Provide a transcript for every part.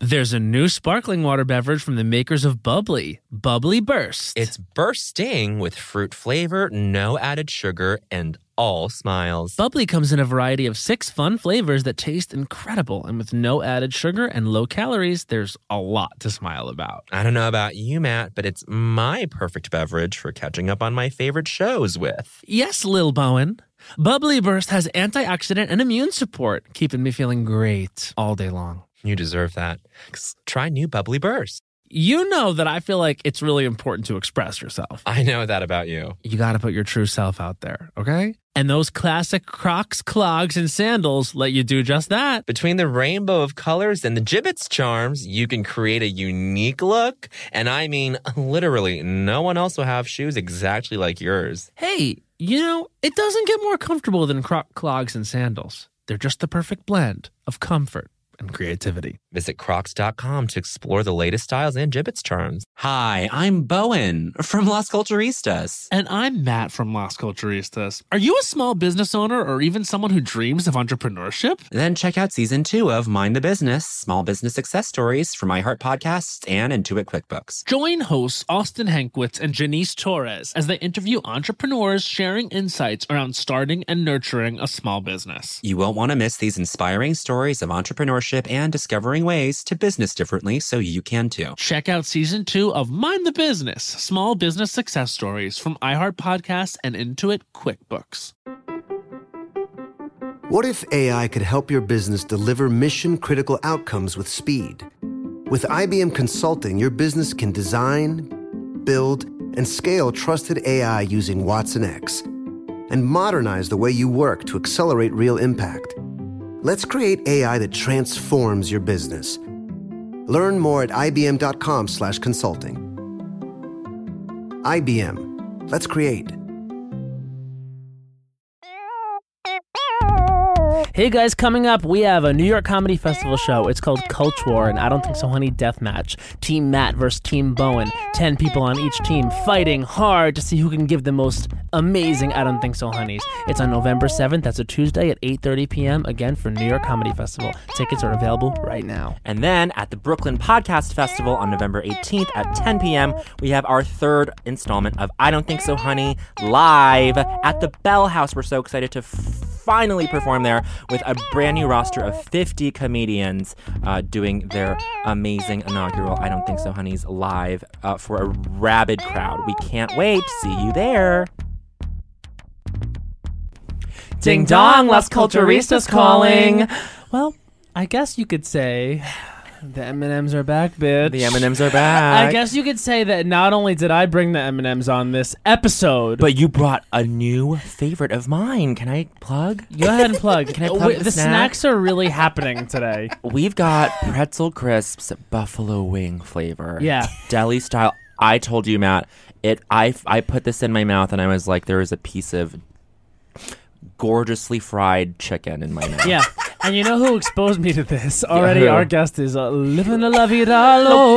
There's a new sparkling water beverage from the makers of Bubbly, Bubbly Burst. It's bursting with fruit flavor, no added sugar, and all smiles. Bubbly comes in a variety of 6 fun flavors that taste incredible. And with no added sugar and low calories, there's a lot to smile about. I don't know about you, Matt, but it's my perfect beverage for catching up on my favorite shows with. Yes, Lil Bowen. Bubbly Burst has antioxidant and immune support, keeping me feeling great all day long. You deserve that. Try new Bubbly Burst. You know that I feel like it's really important to express yourself. I know that about you. You got to put your true self out there, okay? And those classic Crocs, clogs, and sandals let you do just that. Between the rainbow of colors and the Jibbitz charms, you can create a unique look. And I mean, literally, no one else will have shoes exactly like yours. Hey, you know, it doesn't get more comfortable than Croc clogs and sandals. They're just the perfect blend of comfort and creativity. Visit crocs.com to explore the latest styles and Jibbitz charms. Hi, I'm Bowen from Las Culturistas. And I'm Matt from Las Culturistas. Are you a small business owner or even someone who dreams of entrepreneurship? Then check out season 2 of Mind the Business, Small Business Success Stories from iHeart Podcasts and Intuit QuickBooks. Join hosts Austin Hankwitz and Janice Torres as they interview entrepreneurs sharing insights around starting and nurturing a small business. You won't want to miss these inspiring stories of entrepreneurship and discovering ways to business differently so you can too. Check out season 2 of Mind the Business, Small Business Success Stories from iHeart Podcasts and Intuit QuickBooks. What if AI could help your business deliver mission-critical outcomes with speed? With IBM Consulting, your business can design, build, and scale trusted AI using Watson X and modernize the way you work to accelerate real impact. Let's create AI that transforms your business. Learn more at ibm.com/consulting. IBM. Let's create. Hey guys, coming up, we have a New York Comedy Festival show. It's called Culture War, and I Don't Think So Honey Deathmatch. Team Matt versus Team Bowen. 10 people on each team fighting hard to see who can give the most amazing I Don't Think So Honeys. It's on November 7th. That's a Tuesday at 8:30 p.m. Again, for New York Comedy Festival. Tickets are available right now. And then at the Brooklyn Podcast Festival on November 18th at 10 p.m., we have our 3rd installment of I Don't Think So Honey live at the Bell House. We're so excited to finally perform there with a brand new roster of 50 comedians doing their amazing inaugural I Don't Think So Honeys live for a rabid crowd. We can't wait. See you there. Ding dong, Las Culturistas calling. Well, I guess you could say the M&Ms are back, bitch. The M&Ms are back. I guess you could say that not only did I bring the M&Ms on this episode, but you brought a new favorite of mine. Can I plug? Go ahead and plug. Can I plug the snacks are really happening today. We've got pretzel crisps, buffalo wing flavor. Yeah. Deli style. I told you, Matt, I put this in my mouth and I was like, there is a piece of gorgeously fried chicken in my mouth. Yeah. And you know who exposed me to this? Already, who? our guest is Livin' La Vida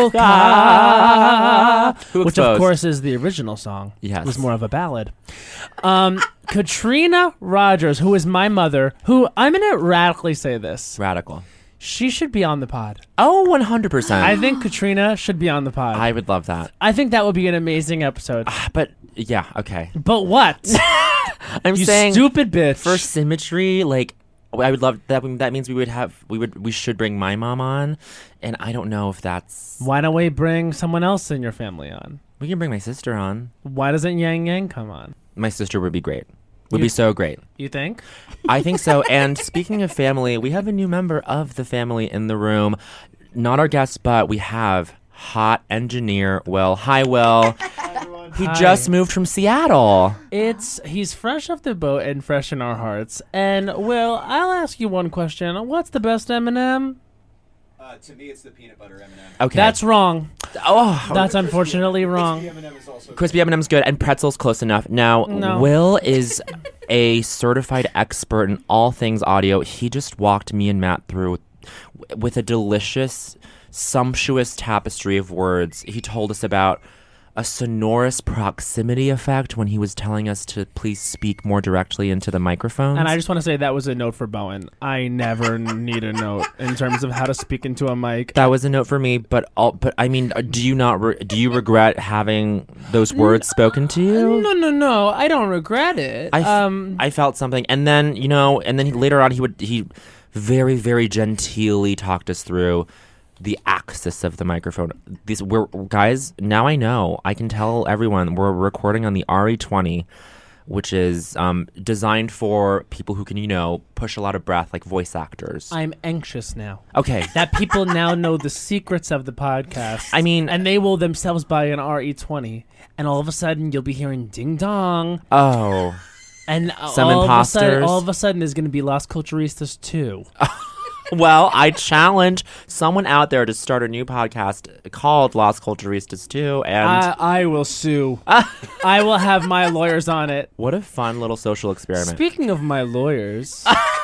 Loca, which of course is the original song. Yes. It was more of a ballad. Katrina Rogers, who is my mother, who I'm going to radically say this. Radical. She should be on the pod. Oh, 100%. I think Katrina should be on the pod. I would love that. I think that would be an amazing episode. But, yeah, okay. But what? I'm you saying, stupid bitch. for symmetry, like, I would love that. That means we should bring my mom on, and I don't know if that's. Why don't we bring someone else in your family on? We can bring my sister on. Why doesn't Yang Yang come on? My sister would be great. Would be so great. You think? I think so. And speaking of family, we have a new member of the family in the room. Not our guest, but we have hot engineer Will. Hi, Will. He just moved from Seattle. He's fresh off the boat and fresh in our hearts. And Will, I'll ask you one question. What's the best M&M? To me, it's the peanut butter M&M. Okay. That's wrong. Oh, That's unfortunately wrong. Crispy M&M is also Crispy M&M's good, and pretzel's close enough. Now, No. Will is a certified expert in all things audio. He just walked me and Matt through with a delicious, sumptuous tapestry of words. He told us about a sonorous proximity effect when he was telling us to please speak more directly into the microphones. And I just want to say that was a note for Bowen. I never need a note in terms of how to speak into a mic. That was a note for me, but I mean, do you regret having those words spoken to you? No. I don't regret it. I felt something, and then later on he very, very genteelly talked us through the axis of the microphone. Guys, now I know. I can tell everyone we're recording on the RE20, which is designed for people who can, push a lot of breath, like voice actors. I'm anxious now. Okay. That people now know the secrets of the podcast. I mean... And they will themselves buy an RE20. And all of a sudden, you'll be hearing ding dong. Oh. And Some imposters. All of a sudden, there's going to be Las Culturistas 2. Well, I challenge someone out there to start a new podcast called Las Culturistas 2, and I will sue. I will have my lawyers on it. What a fun little social experiment. Speaking of my lawyers,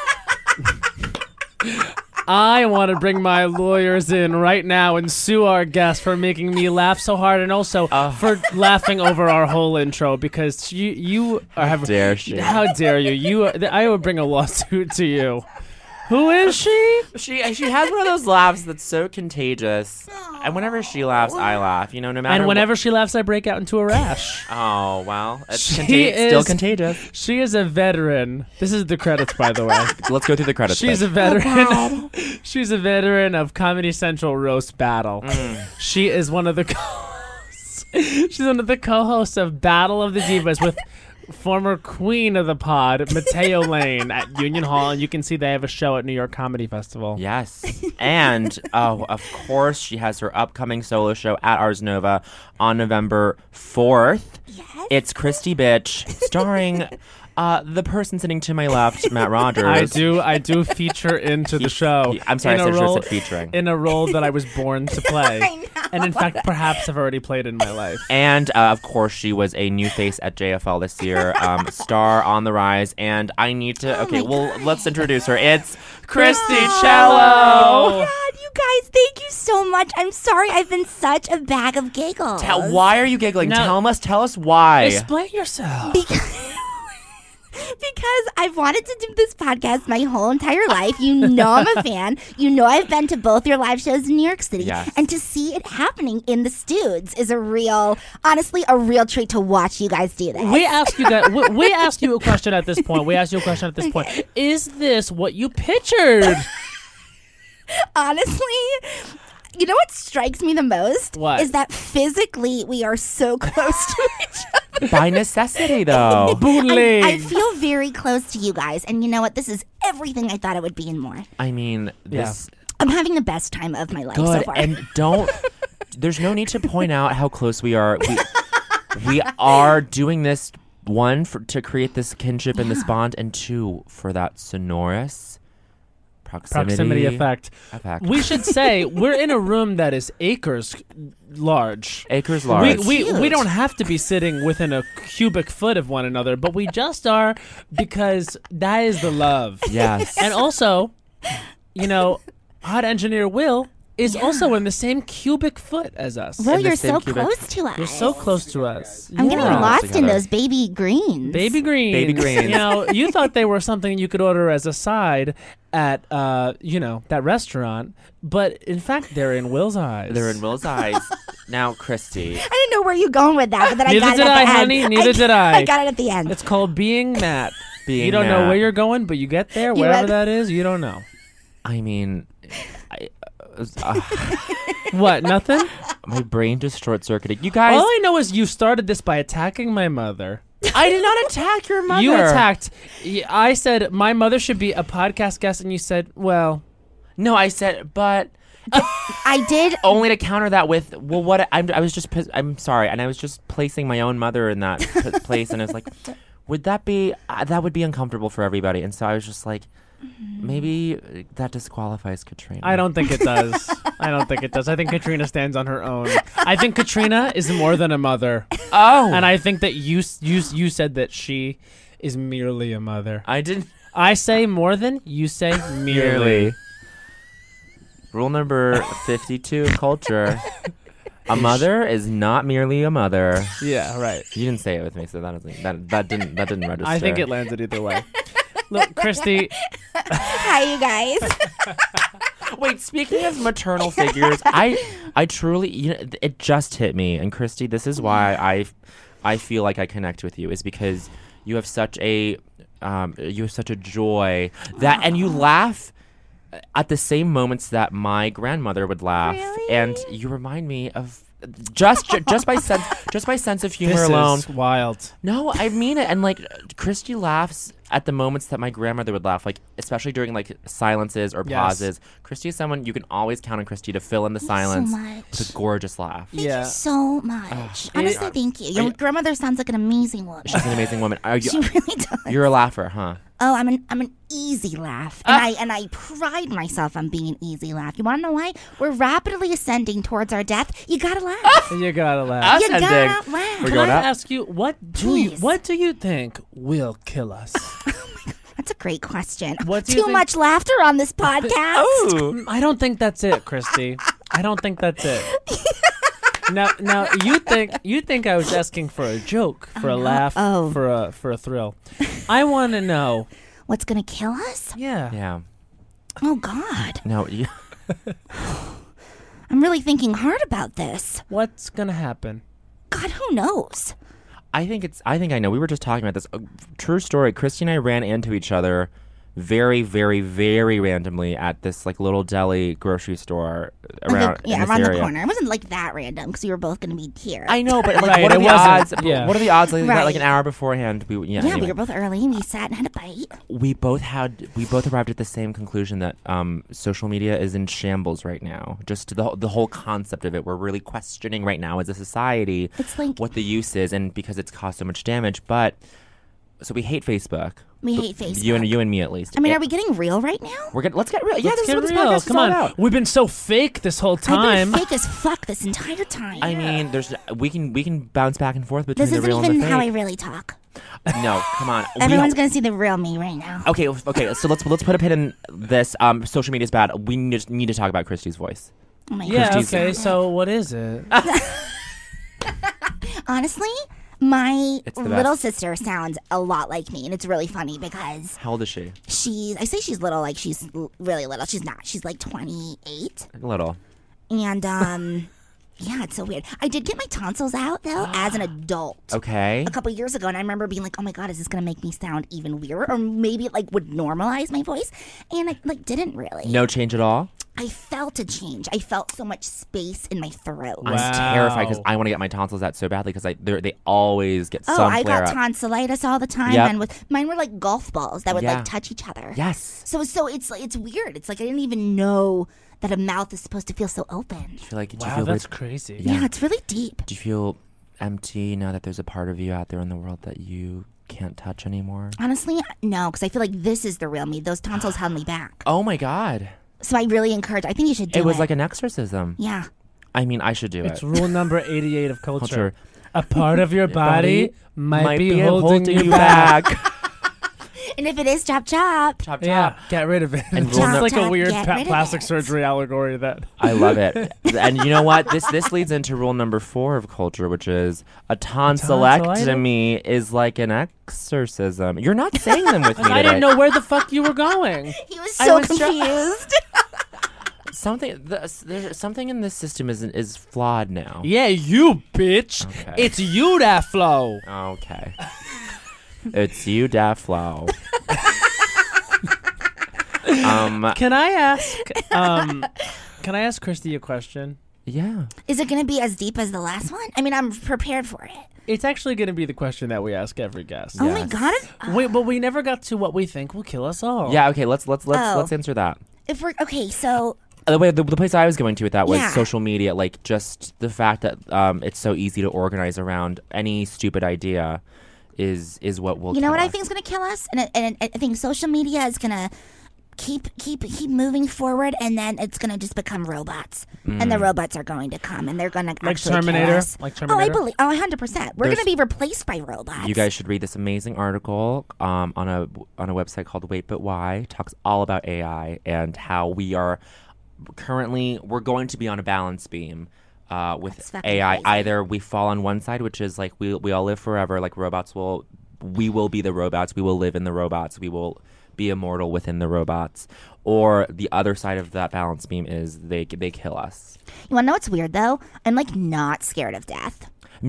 I want to bring my lawyers in right now and sue our guest for making me laugh so hard, and also for laughing over our whole intro, because you are How dare she? How dare you? I would bring a lawsuit to you. Who is she? She has one of those laughs that's so contagious, and whenever she laughs, I laugh. No matter. And whenever she laughs, I break out into a rash. Oh well, it's still contagious. She is a veteran. This is the credits, by the way. Let's go through the credits. She's a veteran. She's a veteran of Comedy Central Roast Battle. She is one of the co-hosts. She's one of the co-hosts of Battle of the Divas with former queen of the pod, Mateo Lane, at Union Hall, and you can see they have a show at New York Comedy Festival. Yes. And, of course, she has her upcoming solo show at Ars Nova on November 4th. Yes. It's Christy Bitch, starring the person sitting to my left, Matt Rogers. I do feature into the show. I'm sorry, I said featuring. In a role that I was born to play. I know. And in fact, perhaps have already played in my life. And, of course, she was a new face at JFL this year, star on the rise. And I need to... let's introduce her. It's Christy Cello! Oh, God, you guys, thank you so much. I'm sorry I've been such a bag of giggles. Why are you giggling? Now- Tell us why. Explain yourself. Because I've wanted to do this podcast my whole entire life. You know I'm a fan. You know I've been to both your live shows in New York City. Yes. And to see it happening in the Studs is honestly a real treat to watch you guys do this. We ask you guys. We ask you a question at this point. Is this what you pictured? Honestly, you know what strikes me the most? What? Is that physically we are so close to each other. By necessity, though. Bootleg. I feel very close to you guys. And you know what? This is everything I thought it would be and more. I mean, this... I'm having the best time of my life so Good, far. and there's no need to point out how close we are. We are doing this, one, to create this kinship and this bond, and two, for that sonorous proximity effect. We should say we're in a room that is acres large. Acres large. We don't have to be sitting within a cubic foot of one another, but we just are, because that is the love. Yes. And also, Hot Engineer Will is also in the same cubic foot as us. Will, in the you're same so cubic- close to us. You're so close to us. I'm getting Yeah. lost in Together. those baby greens. Baby greens. Baby greens. You thought they were something you could order as a side at, that restaurant, but in fact, they're in Will's eyes. They're in Will's eyes. Now, Christy. I didn't know where you're going with that, but then Neither I got did it at I, the honey. end. Neither did I. I got it at the end. It's called being Matt. Being You don't know Matt. where you're going, but you get there, wherever that is, you don't know. I mean, What, nothing? my brain just short-circuited. You guys... All I know is you started this by attacking my mother. I did not attack your mother. You attacked. I said my mother should be a podcast guest, and you said, well... No, I said, but... I did. Only to counter that with, well, what... I was just... I'm sorry, and I was just placing my own mother in that place, and I was like, would that be... that would be uncomfortable for everybody, and so I was just like... Maybe that disqualifies Katrina. I don't think it does. I think Katrina stands on her own. I think Katrina is more than a mother. Oh! And I think that you said that she is merely a mother. I didn't... I say more than, you say merely. Rule number 52 in culture. A mother is not merely a mother. Yeah, right. You didn't say it with me, so that didn't register. I think it landed either way. Look, Christy, Hi, you guys. Wait, speaking of maternal figures, I truly, it just hit me. And Christy, this is why I feel like I connect with you, is because you have such a joy that, and you laugh at the same moments that my grandmother would laugh, Really? and you remind me of just by sense of humor this alone. is wild. No, I mean it. And like, Christy laughs at the moments that my grandmother would laugh, like especially during like silences or Yes. pauses. Christy is someone you can always count on Christy to fill in the silence so much. with a gorgeous laugh. Thank Yeah. you so much. Honestly, thank you. Your you- grandmother sounds like an amazing woman. She's an amazing woman. Are you, She really does. you're a laugher, huh? Oh, I'm an easy laugh, and I pride myself on being an easy laugh. You want to know why? We're rapidly ascending towards our death. You gotta laugh. You gotta laugh. You Ascending. gotta laugh. We're Can going I up? ask you, what Please. do you think will kill us? That's a great question. What do you Too think- much laughter on this podcast. I don't think that's it, Christy. I don't think that's it. Now you think I was asking for a joke, for a laugh, Oh. for a thrill. I want to know. What's gonna kill us? Yeah. Yeah. Oh God, No, you, I'm really thinking hard about this. What's gonna happen? God, who knows? I think I know. We were just talking about this. True story. Christy and I ran into each other very, very, very randomly at this like little deli grocery store around in this around area. the corner. It wasn't like that random because we were both gonna be here. I know, but like, Right, what are it the wasn't- odds? yeah. What are the odds? Like, Right. like an hour beforehand, we yeah, anyway. we were both early and we sat and had a bite. We both arrived at the same conclusion that social media is in shambles right now. Just the whole concept of it, we're really questioning right now as a society It's like what the use is, and because it's caused so much damage. But so we hate Facebook. we hate Facebook. You and me at least. I mean, are we getting real right now? Let's get real. Yeah, Let's this get is what this real. podcast Come is all on. about. We've been so fake this whole time. I've been fake as fuck this entire time. I mean, we can bounce back and forth between this the isn't real and even the how I fake. really talk. No, come on. Everyone's gonna see the real me right now. Okay. So let's put a pin in this. Social media is bad. We need to talk about Christy's voice. Oh my Yeah. God. Christy's- Okay. So what is it? Honestly, my It's the little best. sister sounds a lot like me, and it's really funny because How old is she? I say she's little, like she's really little. She's not. She's like 28, Little. and yeah, it's so weird. I did get my tonsils out though as an adult. Okay. A couple years ago, and I remember being like, "Oh my God, is this gonna make me sound even weirder?" Or maybe it like would normalize my voice, and it like didn't really. No change at all. I felt a change. I felt so much space in my throat. I'm Wow. terrified because I want to get my tonsils out so badly because they always get Oh, some I flare got up. tonsillitis all the time, Yep. and with mine were like golf balls that would Yeah. like touch each other. Yes. So it's weird. It's like I didn't even know that a mouth is supposed to feel so open. Do you feel like? Do you Wow, feel that's weird? crazy. Yeah, it's really deep. Do you feel empty now that there's a part of you out there in the world that you can't touch anymore? Honestly, no, because I feel like this is the real me. Those tonsils held me back. Oh my God! So I really encourage. I think you should do it. It was like an exorcism. yeah. I mean, I should do It's it. rule number 88 of culture. Culture. A part of your body might be holding holding you back. And if it is chop chop, Chop chop. Yeah, get rid of it. And It's rule just num- like a Chop, weird get rid of plastic it. surgery allegory that. I love it. And you know what? This leads into rule number 4 of culture, which is a tonsillectomy is like an exorcism. You're not saying them with me I today. didn't know where the fuck you were going. he was I so was ju- confused. There's something in this system is flawed now. Yeah, you bitch. Okay. It's you that flow. Okay. It's you, Dafflo. Can I ask Christy a question? Yeah. Is it going to be as deep as the last one? I mean, I'm prepared for it. It's actually going to be the question that we ask every guest. Oh my Yes. God. Wait, but we never got to what we think will kill us all. Yeah. Okay. Let's Oh. answer that. If we're okay, so The place I was going to with that was Yeah. social media, like just the fact that it's so easy to organize around any stupid idea is what will. you know kill what I us. think is going to kill us, and I think social media is going to keep moving forward, and then it's going to just become robots, and the robots are going to come, and they're going to Like actually Terminator? kill us. Like Oh, I Terminator? believe. Oh, 100%. We're going There's- to be replaced by robots. You guys should read this amazing article on a website called Wait But Why. Talks all about AI and how we're going to be on a balance beam with That's fucking AI. crazy. Either we fall on one side, which is like we all live forever, like we will be the robots, we will live in the robots, we will be immortal within the robots, or the other side of that balance beam is they kill us. You want to know what's weird though? I'm like not scared of death.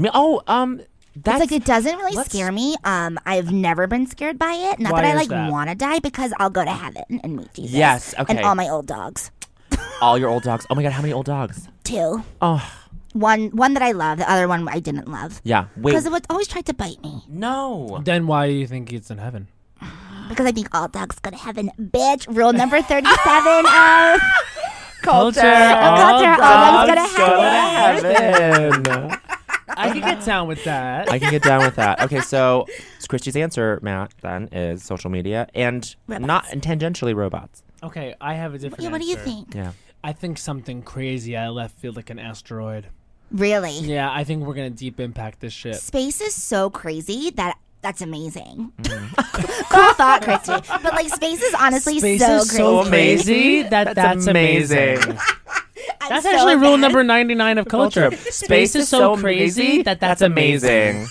That's It's like it doesn't really let's- scare me. I've never been scared by it. Not Why that I is like that? want to die, because I'll go to heaven and meet Jesus. Yes, okay. And all my old dogs. all your old dogs. Oh my god, how many old dogs? 2. Oh One that I love. The other one I didn't love. yeah, wait, Because it would always try to bite me. no. Then why do you think it's in heaven? Because I think all dogs go to heaven. Bitch. Rule number 37 of Culture. culture. All dogs go to heaven. I can get down with that. I can get down with that. Okay, so Christy's answer, Matt, then is social media and Robots. not tangentially robots. Okay, I have a different Yeah, what do you answer. think? Yeah. I think something crazy out of left field, like an asteroid. Really? Yeah, I think we're gonna deep impact this shit. Space is so crazy that's amazing. Mm-hmm. Cool thought, Christy. But like space is honestly Space so is so crazy. crazy that's amazing. I'm That's so actually rule mad. number 99 of culture. Space is so crazy that's amazing.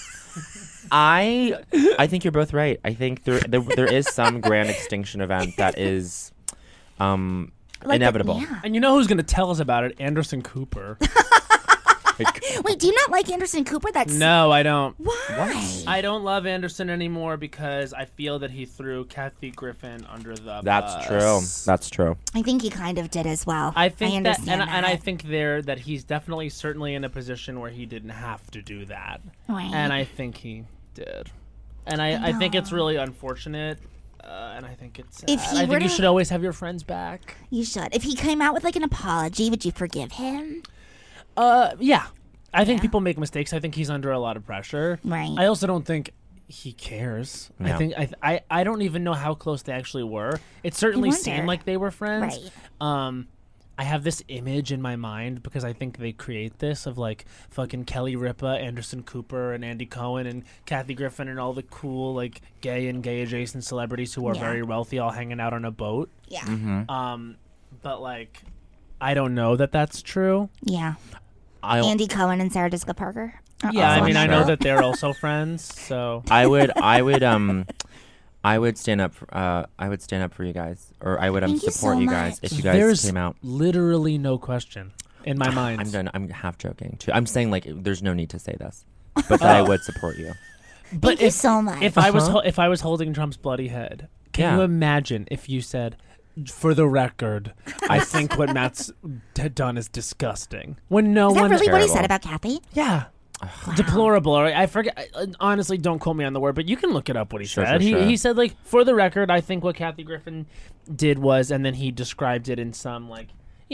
I think you're both right. I think there is some grand extinction event that is Like, inevitable. yeah. And you know who's gonna tell us about it? Anderson Cooper. Wait, do you not like Anderson Cooper? That's No, I don't. why. I don't love Anderson anymore because I feel that he threw Kathy Griffin under the That's bus. true. That's true. I think he kind of did as well. I think that, understand and I think that he's definitely certainly in a position where he didn't have to do that, Right. and I think he did, and I think it's really unfortunate, and I think it's sad. If he I were think you to- should always have your friends back. You should. If he came out with like an apology, would you forgive him? Yeah, I think people make mistakes. I think he's under a lot of pressure. Right. I also don't think he cares. No. I think I don't even know how close they actually were. It certainly wonder. seemed like they were friends. Right. I have this image in my mind because I think they create this of like fucking Kelly Ripa, Anderson Cooper, and Andy Cohen and Kathy Griffin and all the cool like gay and gay adjacent celebrities who are Yeah. very wealthy all hanging out on a boat. Yeah. Mm-hmm. But like, I don't know that that's true. Yeah. I Andy Cohen and Sarah Jessica Parker. are Yeah, I also mean, on I the know show. that they're also friends. So I would stand up. I would stand up for you guys, or I would Thank you support so you guys much. if you guys there's came out. literally no question in my mind. I'm done. I'm half joking too. I'm saying like there's no need to say this, but that I would support you. But Thank you so much. If I was if I was holding Trump's bloody head, can Yeah. you imagine if you said, "For the record, I think what Matt's done is disgusting." When no Is that one, really what he terrible. said about Kathy? yeah, deplorable. Or I forget. Honestly, don't quote me on the word, but you can look it up. What he Sure, said. sure, sure. He said like, "For the record, I think what Kathy Griffin did was," and then he described it in some like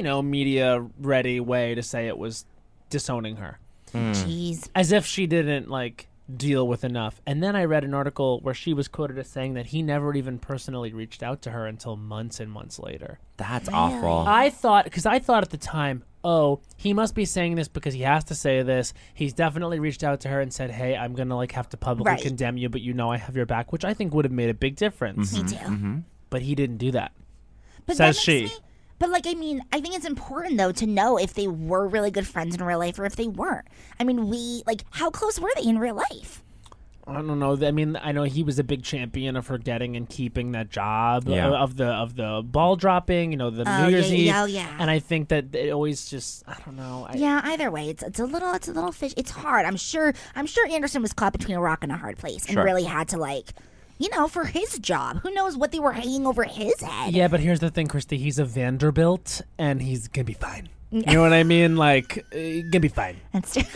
media ready way to say it was disowning her, Jeez. as if she didn't like deal with enough. And then I read an article where she was quoted as saying that he never even personally reached out to her until months and months later. That's awful. I thought at the time, oh, he must be saying this because he has to say this. He's definitely reached out to her and said, hey, I'm going to like have to publicly Right. condemn you, but I have your back, which I think would have made a big difference. Me too. But he didn't do that. But Says that she. makes me- But like, I mean, I think it's important though to know if they were really good friends in real life or if they weren't. I mean, how close were they in real life? I don't know. I mean, I know he was a big champion of her getting and keeping that job Yeah. of the ball dropping, the Oh, New Year's yeah, Eve. yeah, oh, yeah. And I think that it always just, I don't know. Yeah, either way, it's a little fish. It's hard. I'm sure Anderson was caught between a rock and a hard place and Sure. really had to for his job. Who knows what they were hanging over his head? Yeah, but here's the thing, Christy. He's a Vanderbilt, and he's gonna be fine. You know what I mean? Like, gonna be fine. That's true.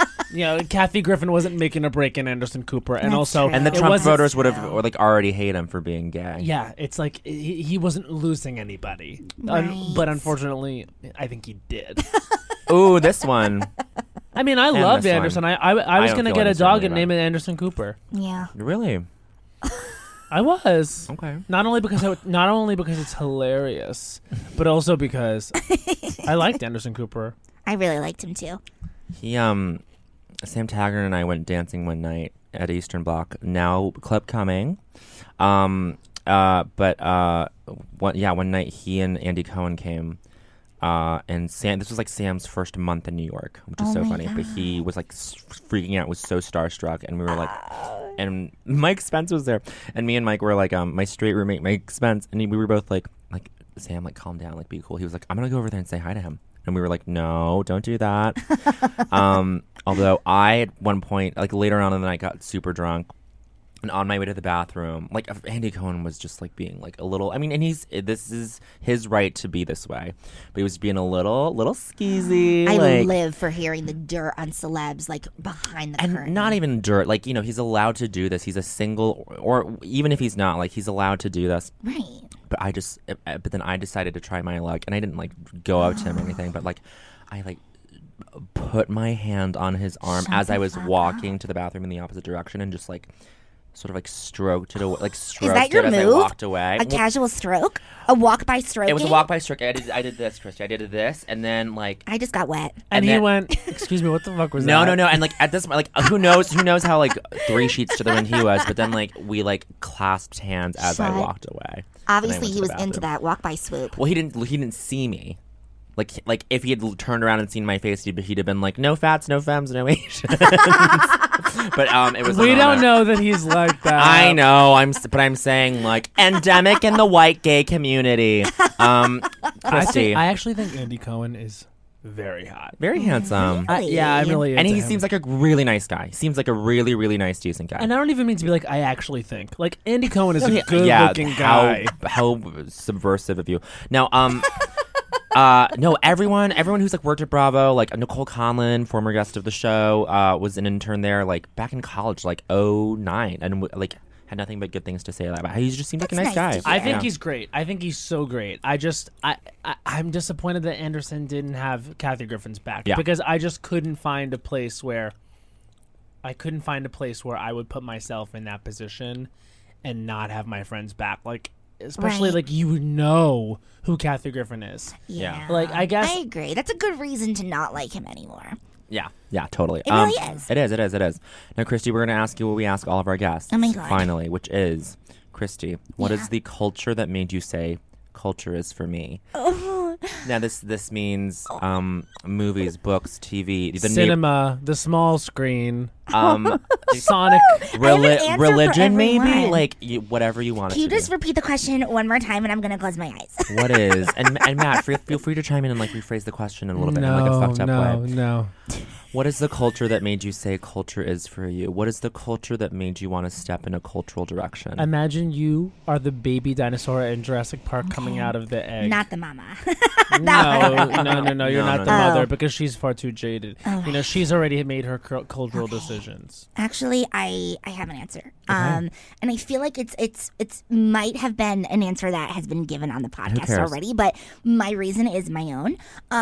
Kathy Griffin wasn't making a break in Anderson Cooper, and That's also, true. And the it Trump wasn't- voters would have already hate him for being gay. Yeah, it's like he wasn't losing anybody, Right. but unfortunately, I think he did. Ooh, this one. I mean, I And loved this one. Anderson. I was don't gonna feel get a any dog strongly and name it Anderson Cooper. Yeah. Really? I was. Okay. Not only because it's hilarious, but also because I liked Anderson Cooper. I really liked him too. He Sam Taggart and I went dancing one night at Eastern Bloc. Now clip coming. One night he and Andy Cohen came And Sam, this was like Sam's first month in New York, which is so funny. But he was like freaking out, was so starstruck, and we were like, and Mike Spence was there, and me and Mike were like, my straight roommate Mike Spence, and we were both like Sam, like calm down, like be cool. He was like, I'm gonna go over there and say hi to him, and we were like, no, don't do that. Although I at one point, like later on in the night, got super drunk. And on my way to the bathroom, like Andy Cohen was just like being like a little. I mean, and this is his right to be this way, but he was being a little skeezy. I live for hearing the dirt on celebs, like behind the curtain. And not even dirt. Like, he's allowed to do this. He's a single, or even if he's not, like he's allowed to do this. Right. But then I decided to try my luck, and I didn't like go up to him or anything, but like I like put my hand on his arm as I was walking to the bathroom in the opposite direction, and just like. Sort of like stroked it away, Is that your as move? I walked away. A casual stroke? A walk by stroke? It was a walk by stroke. I did this, Christy. I did this, and then like I just got wet. And then, he went, excuse me, what the fuck was no, that? No. And like at this, like who knows how like 3 sheets to the wind he was, but then like we like clasped hands as I walked away. Obviously, he was into that walk by swoop. Well, he didn't see me. Like if he had turned around and seen my face, he'd have been like, no fats, no femmes, no Asians. But it was. We don't know that he's like that. I know. I'm saying like endemic in the white gay community. Christy, I actually think Andy Cohen is very hot, very handsome. Yeah, I'm really. And into he him. seems like a really nice guy. Seems like a really, really nice, decent guy. And I don't even mean to be like I actually think. Like Andy Cohen is a good-looking guy. How subversive of you. Now, no, everyone who's like worked at Bravo, like Nicole Conlon, former guest of the show, was an intern there like back in college, like 2009, and like had nothing but good things to say about him. He just seemed like a nice guy. I think he's great. I think he's so great. I'm disappointed that Anderson didn't have Kathy Griffin's back because I just couldn't find a place where I would put myself in that position and not have my friends back. Like. Especially like who Kathy Griffin is. Yeah. Like I guess I agree. That's a good reason to not like him anymore. Yeah, totally. It really is. It is. Now, Christy, we're going to ask you what we ask all of our guests. Oh my God. Finally, which is, Christy, what is the culture that made you say, culture is for me? Oh. Now, this means movies, books, TV, cinema, the small screen, Sonic, religion, maybe, like whatever you want. Can you just repeat the question one more time, and I'm gonna close my eyes. What is and Matt, feel free to chime in and like rephrase the question a little bit in like a fucked up way. No. What is the culture that made you say culture is for you? What is the culture that made you want to step in a cultural direction? Imagine you are the baby dinosaur in Jurassic Park coming out of the egg. Not the mama. No. You're not the mother Oh. because she's far too jaded. Oh. She's already made her cultural decisions. Actually, I have an answer. And I feel like it's might have been an answer that has been given on the podcast cares? already, but my reason is my own.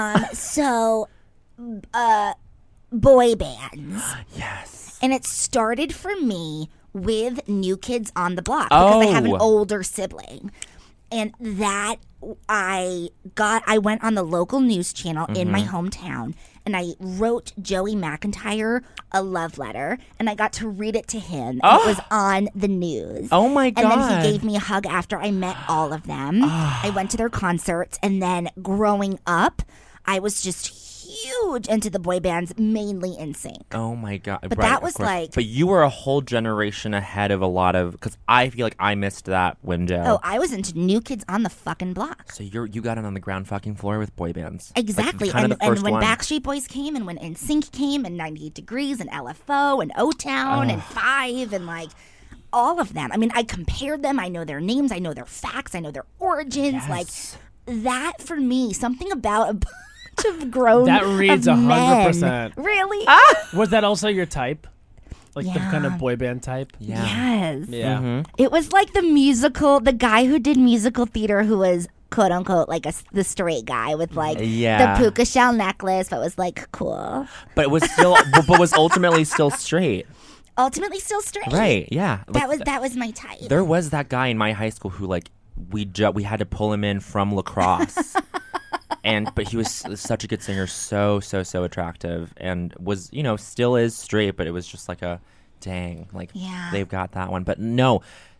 Boy bands. Yes. And it started for me with New Kids on the Block because I have an older sibling. And that I went on the local news channel in my hometown and I wrote Joey McIntyre a love letter and I got to read it to him. And it was on the news. Oh my God. And then he gave me a hug after I met all of them. I went to their concerts and then growing up, I was just huge into the boy bands, mainly NSYNC. Oh my God. But right, that was of course. like... But you were a whole generation ahead of a lot of... Because I feel like I missed that window. Oh, I was into New Kids on the fucking Block. So you got it on the ground fucking floor with boy bands. Exactly. Like, and when Backstreet Boys came and when NSYNC came and 98 Degrees and LFO and O-Town and Five and like... all of them. I mean, I compared them. I know their names. I know their facts. I know their origins. Yes. Like, that for me, something about a bunch of grown That reads of men. 100%. Really? Was that also your type? Like the Yeah. kind of boy band type? Yeah. Yes. Yeah. Mm-hmm. It was like the guy who did musical theater who was quote unquote like the straight guy with like Yeah. the puka shell necklace, but was like cool. But it was still... but was ultimately still straight. Ultimately still straight. Right, yeah. Like, That was my type. there was that guy in my high school who like we had to pull him in from lacrosse. But he was such a good singer, so attractive, and was, still is straight, but it was just like a dang, like Yeah. they've got that one. But no,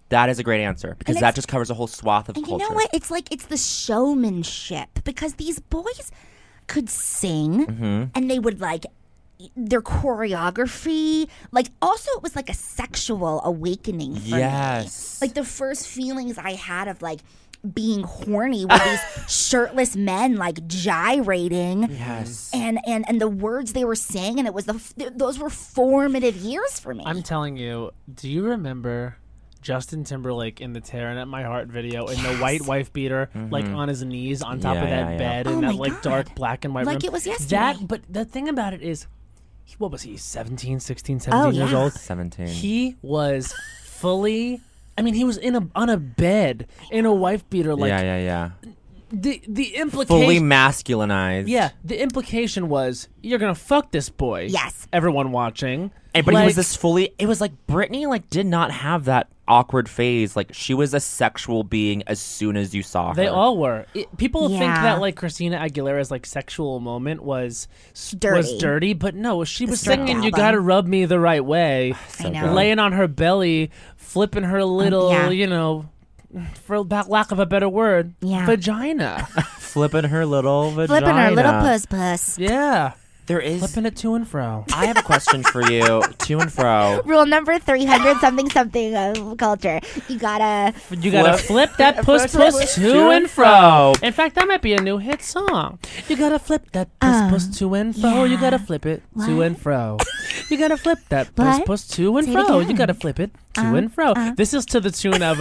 That is a great answer because that just covers a whole swath of and culture. You know what? It's like it's the showmanship because these boys could sing and they would like their choreography. Like also it was like a sexual awakening for me. Like the first feelings I had of like being horny with these shirtless men like gyrating. And the words they were saying, and it was those were formative years for me. I'm telling you, do you remember Justin Timberlake in the Tearing at My Heart video in the white wife beater, like on his knees on top of that bed in that like dark black and white room? Like it was yesterday. But the thing about it is, what was he, 17 years old? 17. He was fully... I mean, he was on a bed in a wife beater, like the implication fully masculinized. Yeah, the implication was you're gonna fuck this boy. Yes, everyone watching. But he was this fully. It was like Britney, like did not have that awkward phase. Like she was a sexual being as soon as you saw her. They all were. People think that like Christina Aguilera's like sexual moment was dirty, but no, she was singing "You Gotta Rub Me the Right Way," laying on her belly, flipping her little, you know, for lack of a better word, vagina, flipping her little vagina, flipping her little puss. Yeah. There is flipping it to and fro. I have a question for you. To and fro. Rule number 300 something of culture. You gotta flip that puss to and fro. In fact, that might be a new hit song. You gotta flip that puss to and fro. Yeah. You gotta flip it to and fro. You gotta flip that puss to and fro. You gotta flip it to and fro. This is to the tune of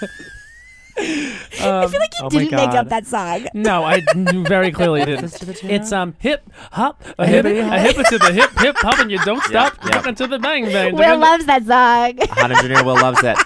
I feel like you didn't make up that song. No, I very clearly didn't. It's hip hop, a hip to the hip hop, and you don't stop getting to the bang bang. Will loves that song. Hot engineer Will loves it.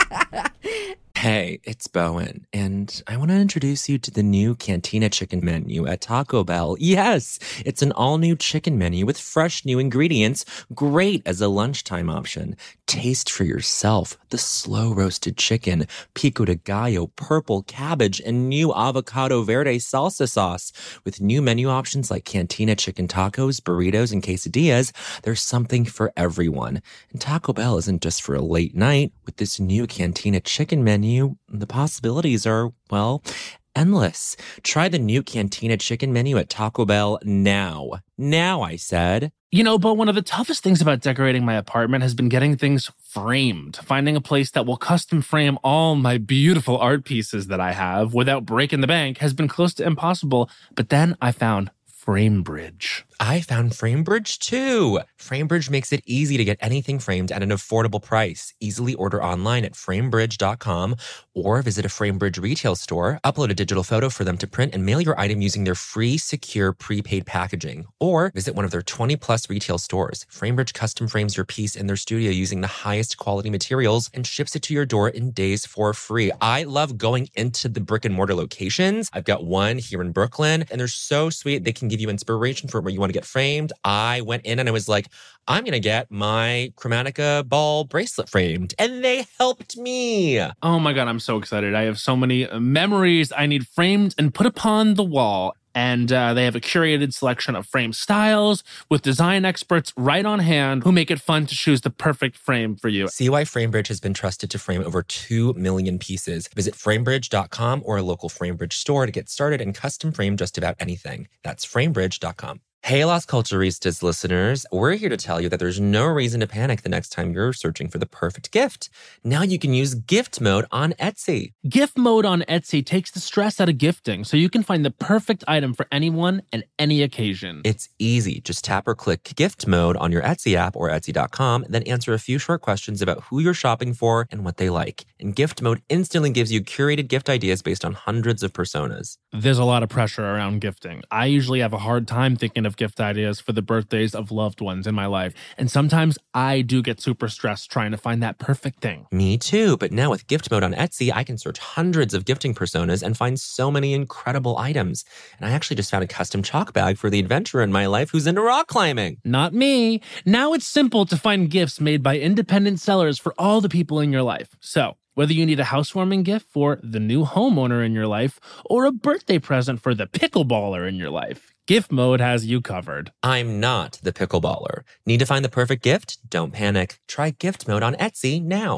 Hey, it's Bowen, and I want to introduce you to the new Cantina Chicken menu at Taco Bell. Yes, it's an all-new chicken menu with fresh new ingredients, great as a lunchtime option. Taste for yourself the slow-roasted chicken, pico de gallo, purple cabbage, and new avocado verde salsa sauce. With new menu options like Cantina Chicken tacos, burritos, and quesadillas, there's something for everyone. And Taco Bell isn't just for a late night. With this new Cantina Chicken menu, the possibilities are, well, endless. Try the new Cantina Chicken menu at Taco Bell now. Now, I said. You know, but one of the toughest things about decorating my apartment has been getting things framed. Finding a place that will custom frame all my beautiful art pieces that I have without breaking the bank has been close to impossible. But then I found FrameBridge. I found FrameBridge too. FrameBridge makes it easy to get anything framed at an affordable price. Easily order online at framebridge.com or visit a FrameBridge retail store, upload a digital photo for them to print and mail your item using their free, secure, prepaid packaging. Or visit one of their 20-plus retail stores. FrameBridge custom frames your piece in their studio using the highest quality materials and ships it to your door in days for free. I love going into the brick and mortar locations. I've got one here in Brooklyn, and they're so sweet. They can give you inspiration for where you want to get framed. I went in and I was like, I'm going to get my Chromatica ball bracelet framed. And they helped me. Oh my God, I'm so excited. I have so many memories I need framed and put upon the wall. And they have a curated selection of frame styles with design experts right on hand who make it fun to choose the perfect frame for you. See why FrameBridge has been trusted to frame over 2 million pieces. Visit framebridge.com or a local FrameBridge store to get started and custom frame just about anything. That's framebridge.com. Hey, Las Culturistas listeners, we're here to tell you that there's no reason to panic the next time you're searching for the perfect gift. Now you can use gift mode on Etsy. Gift mode on Etsy takes the stress out of gifting so you can find the perfect item for anyone and any occasion. It's easy. Just tap or click gift mode on your Etsy app or Etsy.com, then answer a few short questions about who you're shopping for and what they like. And gift mode instantly gives you curated gift ideas based on hundreds of personas. There's a lot of pressure around gifting. I usually have a hard time thinking of gift ideas for the birthdays of loved ones in my life. And sometimes I do get super stressed trying to find that perfect thing. Me too. But now with gift mode on Etsy, I can search hundreds of gifting personas and find so many incredible items. And I actually just found a custom chalk bag for the adventurer in my life who's into rock climbing. Not me. Now it's simple to find gifts made by independent sellers for all the people in your life. So, whether you need a housewarming gift for the new homeowner in your life or a birthday present for the pickleballer in your life, Gift Mode has you covered. I'm not the pickleballer. Need to find the perfect gift? Don't panic. Try Gift Mode on Etsy now.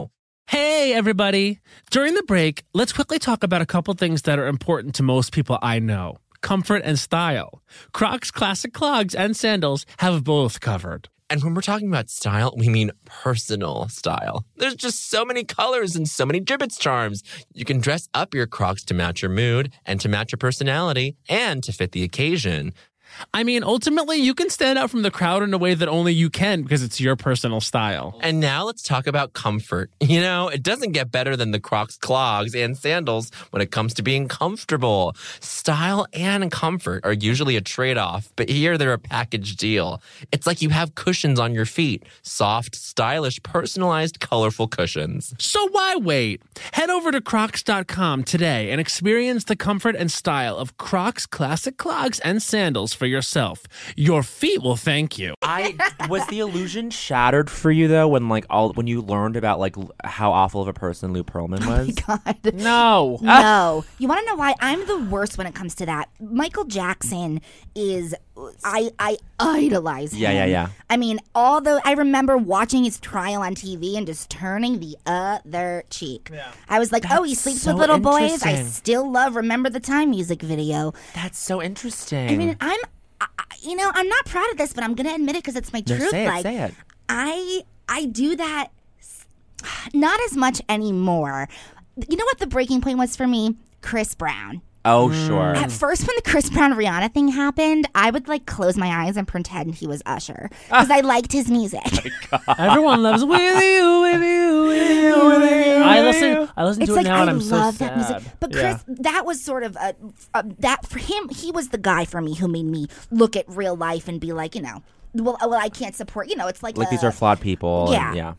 Hey, everybody. During the break, let's quickly talk about a couple things that are important to most people I know. Comfort and style. Crocs classic clogs and sandals have both covered. And when we're talking about style, we mean personal style. There's just so many colors and so many Jibbitz charms. You can dress up your Crocs to match your mood and to match your personality and to fit the occasion. I mean, ultimately, you can stand out from the crowd in a way that only you can because it's your personal style. And now let's talk about comfort. You know, it doesn't get better than the Crocs clogs and sandals when it comes to being comfortable. Style and comfort are usually a trade-off, but here they're a package deal. It's like you have cushions on your feet. Soft, stylish, personalized, colorful cushions. So why wait? Head over to Crocs.com today and experience the comfort and style of Crocs classic clogs and sandals for yourself. Your feet will thank you. Was the illusion shattered for you though when you learned about how awful of a person Lou Pearlman was? Oh my God. No. No. You want to know why? I'm the worst when it comes to that. Michael Jackson is... I idolize him. Yeah. I mean, although I remember watching his trial on TV and just turning the other cheek. Yeah. I was like, That's he sleeps so with little boys. I interesting. still love Remember the Time music video. That's so interesting. I mean, I'm not proud of this, but I'm going to admit it because it's my truth. Say it. I do that not as much anymore. You know what the breaking point was for me? Chris Brown. Oh, sure. At first, when the Chris Brown Rihanna thing happened, I would close my eyes and pretend he was Usher because I liked his music. Everyone loves with you, with you, with you, with you. I listen to it now and I'm so love sad. that music. But Chris, that was sort of that for him. He was the guy for me who made me look at real life and be like, well, I can't support. It's like these are flawed people. Yeah.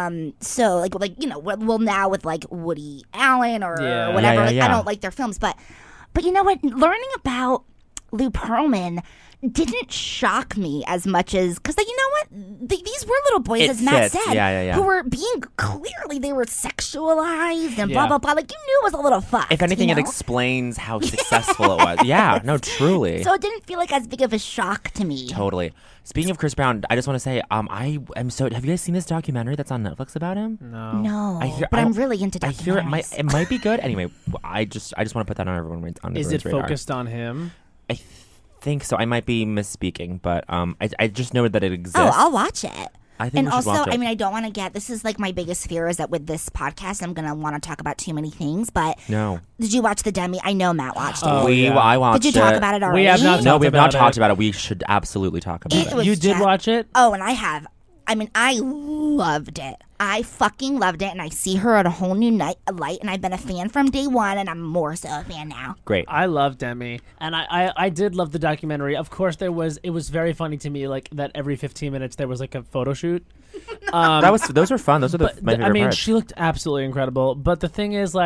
So well now with Woody Allen or whatever. Yeah. I don't like their films, but you know what? Learning about Lou Pearlman didn't shock me as much as because you know what? These were little boys, as Matt said, who were being clearly they were sexualized and blah blah blah. You knew it was a little fucked. If anything, it explains how successful it was. Yeah, no, truly. So it didn't feel like as big of a shock to me. Totally. Speaking of Chris Brown, I just want to say, I am so. Have you guys seen this documentary that's on Netflix about him? No, but I'm really into documentaries. I hear it might be good. Anyway, I just want to put that on everyone's radar. Is it focused on him? I think so. I might be misspeaking, but I just know that it exists. Oh, I'll watch it. I think we should watch it. I mean, I don't want to get... This is my biggest fear is that with this podcast, I'm going to want to talk about too many things, but... No. Did you watch the Demi? I know Matt watched it. I watched it. Did you talk about it already? We have not. No, we have not talked about it. We should absolutely talk about it. You did watch it? Oh, and I have. I mean, I loved it. I fucking loved it, and I see her at a whole new light, and I've been a fan from day one, and I'm more so a fan now. Great. I love Demi, and I did love the documentary. Of course, it was very funny to me, that every 15 minutes there was a photo shoot. Those were fun. Those are my favorite parts. She looked absolutely incredible. But the thing is,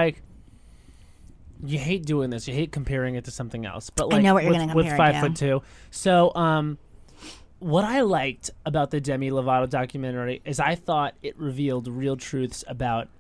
you hate doing this. You hate comparing it to something else. But I know what you're going to compare with 5'2". So, what I liked about the Demi Lovato documentary is I thought it revealed real truths about,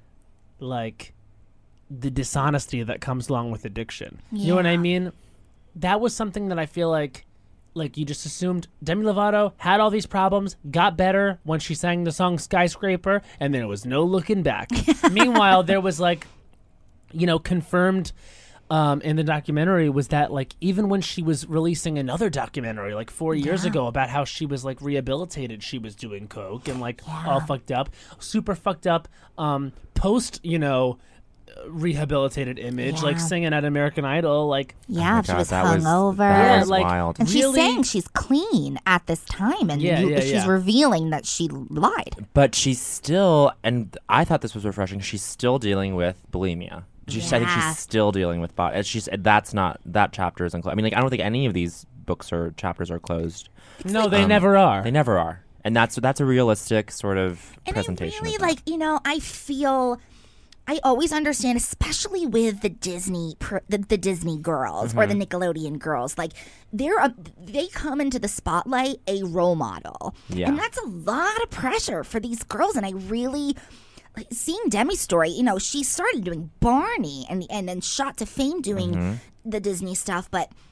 the dishonesty that comes along with addiction. Yeah. You know what I mean? That was something that I feel like you just assumed Demi Lovato had all these problems, got better when she sang the song Skyscraper, and there was no looking back. Meanwhile, there was confirmed in the documentary was that even when she was releasing another documentary 4 years ago about how she was rehabilitated, she was doing coke and all fucked up, super fucked up post rehabilitated image, singing at American Idol, she was hungover. That was wild. And she's saying she's clean at this time, and she's revealing that she lied. But she's still, and I thought this was refreshing. She's still dealing with bulimia. I think she's still dealing with body. That chapter isn't closed. I mean, I don't think any of these books or chapters are closed. No, they never are. They never are, and that's a realistic sort of presentation. And I really I feel. I always understand, especially with the Disney girls or the Nickelodeon girls, they come into the spotlight a role model, and that's a lot of pressure for these girls. And I really seeing Demi's story. She started doing Barney and then shot to fame doing the Disney stuff, but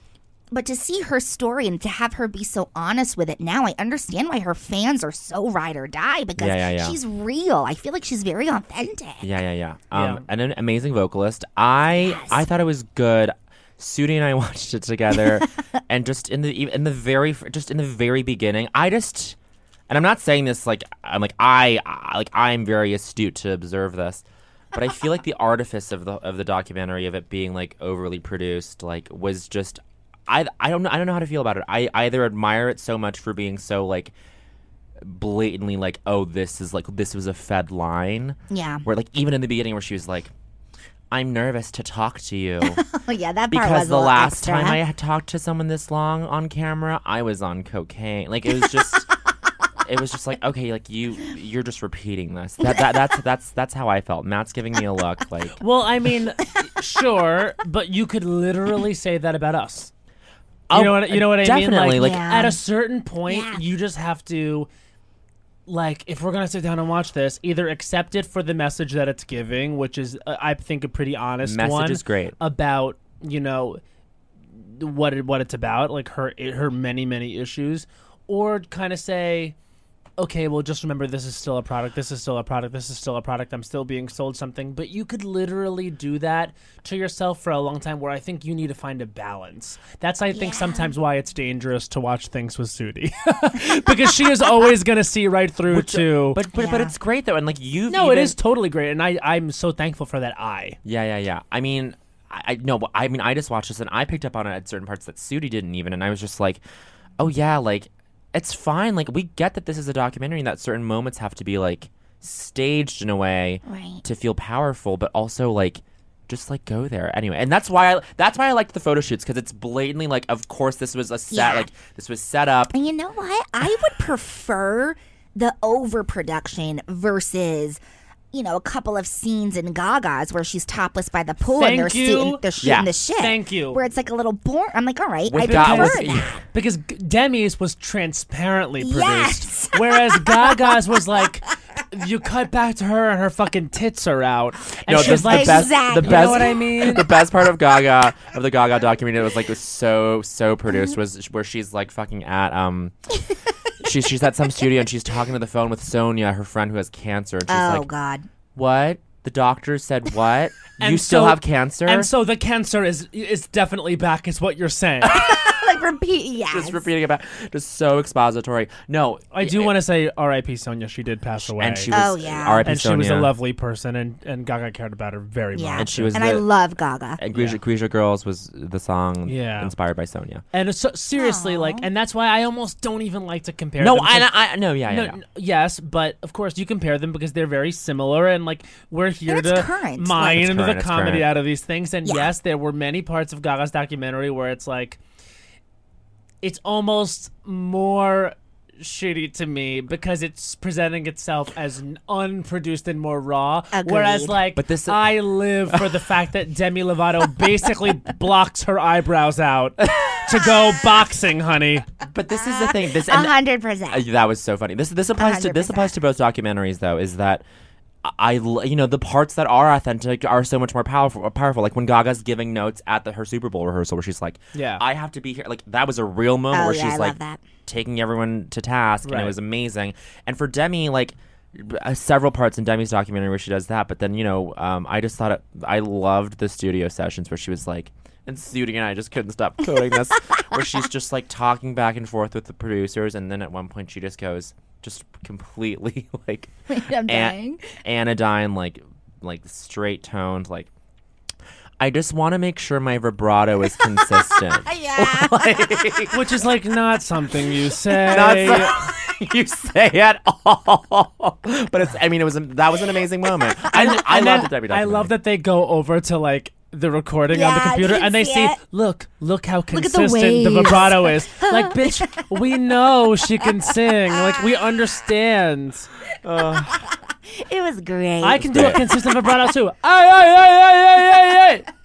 But to see her story and to have her be so honest with it now, I understand why her fans are so ride or die because she's real. I feel like she's very authentic. Yeah. And an amazing vocalist. I thought it was good. Sudi and I watched it together, and just in the very beginning, and I'm not saying this like I'm very astute to observe this, but I feel like the artifice of the documentary of it being like overly produced like was just. I don't know how to feel about it. I either admire it so much for being so like blatantly like, oh, this was a fed line. Yeah. Where like even in the beginning where she was like, I'm nervous to talk to you. Oh yeah, that part because was the last extra. time I had talked to someone this long on camera, I was on cocaine. Like it was just it was just like, okay, like you're just repeating this. That's how I felt. Matt's giving me a look like. Well, I mean, sure, but you could literally say that about us. You know what I mean? Definitely. Like at a certain point, you just have to, like, if we're gonna sit down and watch this, either accept it for the message that it's giving, which is, I think, a pretty honest message one. Is great About what it's about, like her many issues, or kind of say, okay, well, just remember this is still a product, this is still a product, this is still a product, I'm still being sold something. But you could literally do that to yourself for a long time, where I think you need to find a balance. That's, I think, sometimes why it's dangerous to watch things with Sudi. Because she is always going to see right through to... But it's great, though, and like you've it is totally great, and I'm so thankful for that eye. Yeah. I mean, I just watched this, and I picked up on it at certain parts that Sudi didn't even, and I was just like, oh yeah, like... It's fine. Like, we get that this is a documentary and that certain moments have to be, like, staged in a way to feel powerful, but also, like, just, like, go there. Anyway, and that's why I liked the photo shoots, because it's blatantly, like, of course this was a set, like, this was set up. And you know what? I would prefer the overproduction versus... a couple of scenes in Gaga's where she's topless by the pool and they're shooting the shit. Thank you. Where it's like a little boring. I'm like, all right, I prefer that. Because Demi's was transparently produced. Yes. Whereas Gaga's was like, you cut back to her and her fucking tits are out. And she's like, exactly. You know what I mean? The best part of the Gaga documentary that was like so produced was where she's like fucking at She's at some studio and she's talking to the phone with Sonia, her friend who has cancer. And she's like, God. What? The doctor said what? You still have cancer? And so the cancer is definitely back, is what you're saying. Like repeat, yes. Just repeating it back. Just so expository. No. I do want to say R.I.P. Sonia. She did pass away. And she was R.I.P. And Sonia. she was a lovely person, and Gaga cared about her very much. And she was I love Gaga. And Grisha Girls was the song inspired by Sonia. And so, seriously, like, and that's why I almost don't even like to compare them. Yes, but of course you compare them because they're very similar, and like we're here to mine the comedy out of these things. And yes, there were many parts of Gaga's documentary where it's like, it's almost more shitty to me because it's presenting itself as unproduced and more raw. Agreed. Whereas, like, I live for the fact that Demi Lovato basically blocks her eyebrows out to go boxing, honey. But this is the thing. 100%. That was so funny. This applies to both documentaries, though. Is that the parts that are authentic are so much more powerful. Like when Gaga's giving notes at her Super Bowl rehearsal, where she's like, I have to be here. Like, that was a real moment where she's like taking everyone to task, and it was amazing. And for Demi, like, several parts in Demi's documentary where she does that. But then, I just thought I loved the studio sessions where she was like, and Sudi and I just couldn't stop quoting this, where she's just like talking back and forth with the producers, and then at one point she just goes, just completely like anodyne, like straight toned, like, I just want to make sure my vibrato is consistent. Yeah. Which is like not something you say. You say at all. But that was an amazing moment. I loved the Debbie documentary. I love that they go over to like the recording on the computer and they see look how consistent the vibrato is. Like, bitch, we know she can sing. Like, we understand. It was great. I can do a consistent vibrato too. Ay, ay, ay, ay, ay, ay, ay.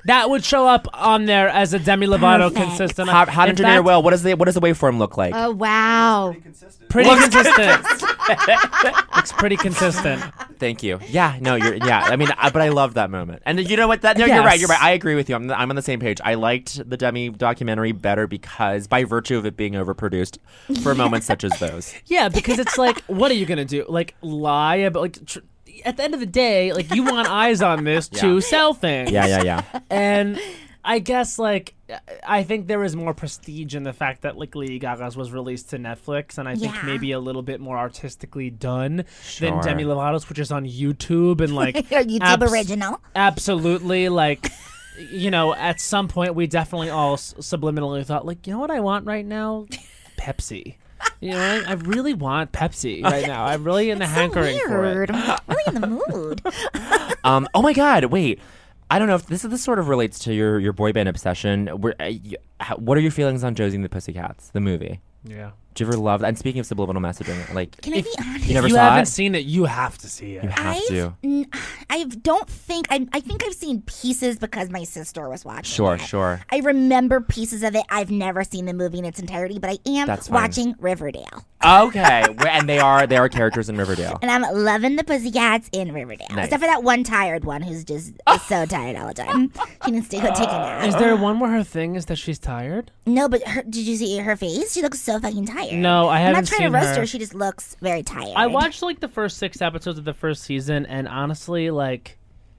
That would show up on there as a Demi Lovato Perfect. consistent. Hot In engineer fact, Will, what does the waveform look like? Oh wow. Pretty consistent. Looks pretty consistent. Thank you. Yeah, no, I mean, but I loved that moment. And you know what? You're right. You're right. I agree with you. I'm on the same page. I liked the Demi documentary better because, by virtue of it being overproduced, for moments such as those. Yeah, because it's like, what are you gonna do? Like lie about at the end of the day, like you want eyes on this to sell things. Yeah. And I guess like I think there is more prestige in the fact that like Lady Gaga's was released to Netflix, and I think maybe a little bit more artistically done than Demi Lovato's, which is on YouTube and like YouTube original. Absolutely, like at some point we definitely all subliminally thought like, you know what I want right now? Pepsi. I really want Pepsi right now. I'm really in the hankering for it. I'm really in the mood. Oh my God! Wait, I don't know if this sort of relates to your boy band obsession. What are your feelings on Josie and the Pussycats, the movie? Yeah. Do you ever love that? And speaking of subliminal messaging, like, Can I be honest? you never You saw haven't it? seen it, you have to see it. You have to. I don't think I think I've seen pieces because my sister was watching. Sure. I remember pieces of it. I've never seen the movie in its entirety, but I am That's fine. watching Riverdale. Okay, and they are characters in Riverdale. And I'm loving the Pussycats in Riverdale. Nice. Except for that one tired one who's just is so tired all the time. She needs to go take a nap. Is there one where her thing is that she's tired? No, but did you see her face? She looks so fucking tired. No, I I'm haven't not trying seen to roast her. her. She just looks very tired. I watched like the first 6 episodes of the first season, and honestly, like,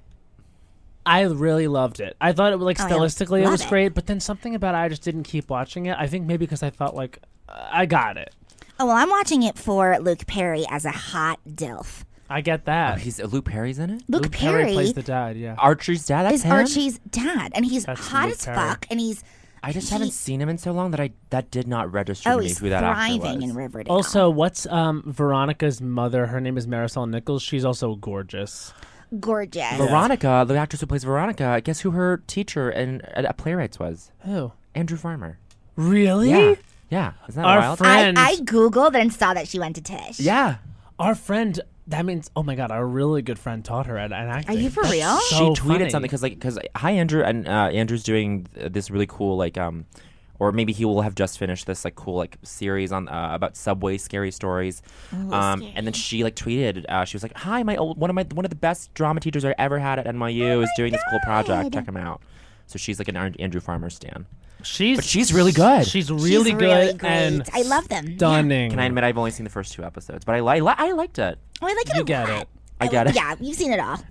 I really loved it. I thought it was like Oh, I stylistically it love was it. great, but then something about it, I just didn't keep watching it. I think maybe because I thought like I got it. Oh, well, I'm watching it for Luke Perry as a hot dilf. I get that. He's Luke Perry's in it. Luke Perry Perry plays the dad. Yeah. Archie's dad. That's is him. Archie's dad, and he's That's hot Luke as Perry. fuck, and he's I just haven't seen him in so long that did not register to me he's who that actor thriving was. in Riverdale. Also, what's Veronica's mother? Her name is Marisol Nichols. She's also gorgeous. gorgeous. Veronica, the actress who plays Veronica, guess who her teacher at Playwrights was? Who? Andrew Farmer. Really? Yeah. Isn't that Our wild? friend. I googled and saw that she went to Tisch. Yeah. Our friend. That means, oh my God, our really good friend taught her at acting. Are you for That's real? She so tweeted funny. something because hi Andrew, and Andrew's doing this really cool or maybe he will have just finished this cool series on about subway scary stories. scary. And then she tweeted she was like, hi, one of the best drama teachers I ever had at NYU is doing this cool project. Check him out. So she's like an Andrew Farmer stan. But she's really good. She's She's really good great. and I love them. stunning. Can I admit I've only seen the first 2 episodes, but I liked it. Oh, I like it You a get lot. it. I get it. Yeah, you've seen it all.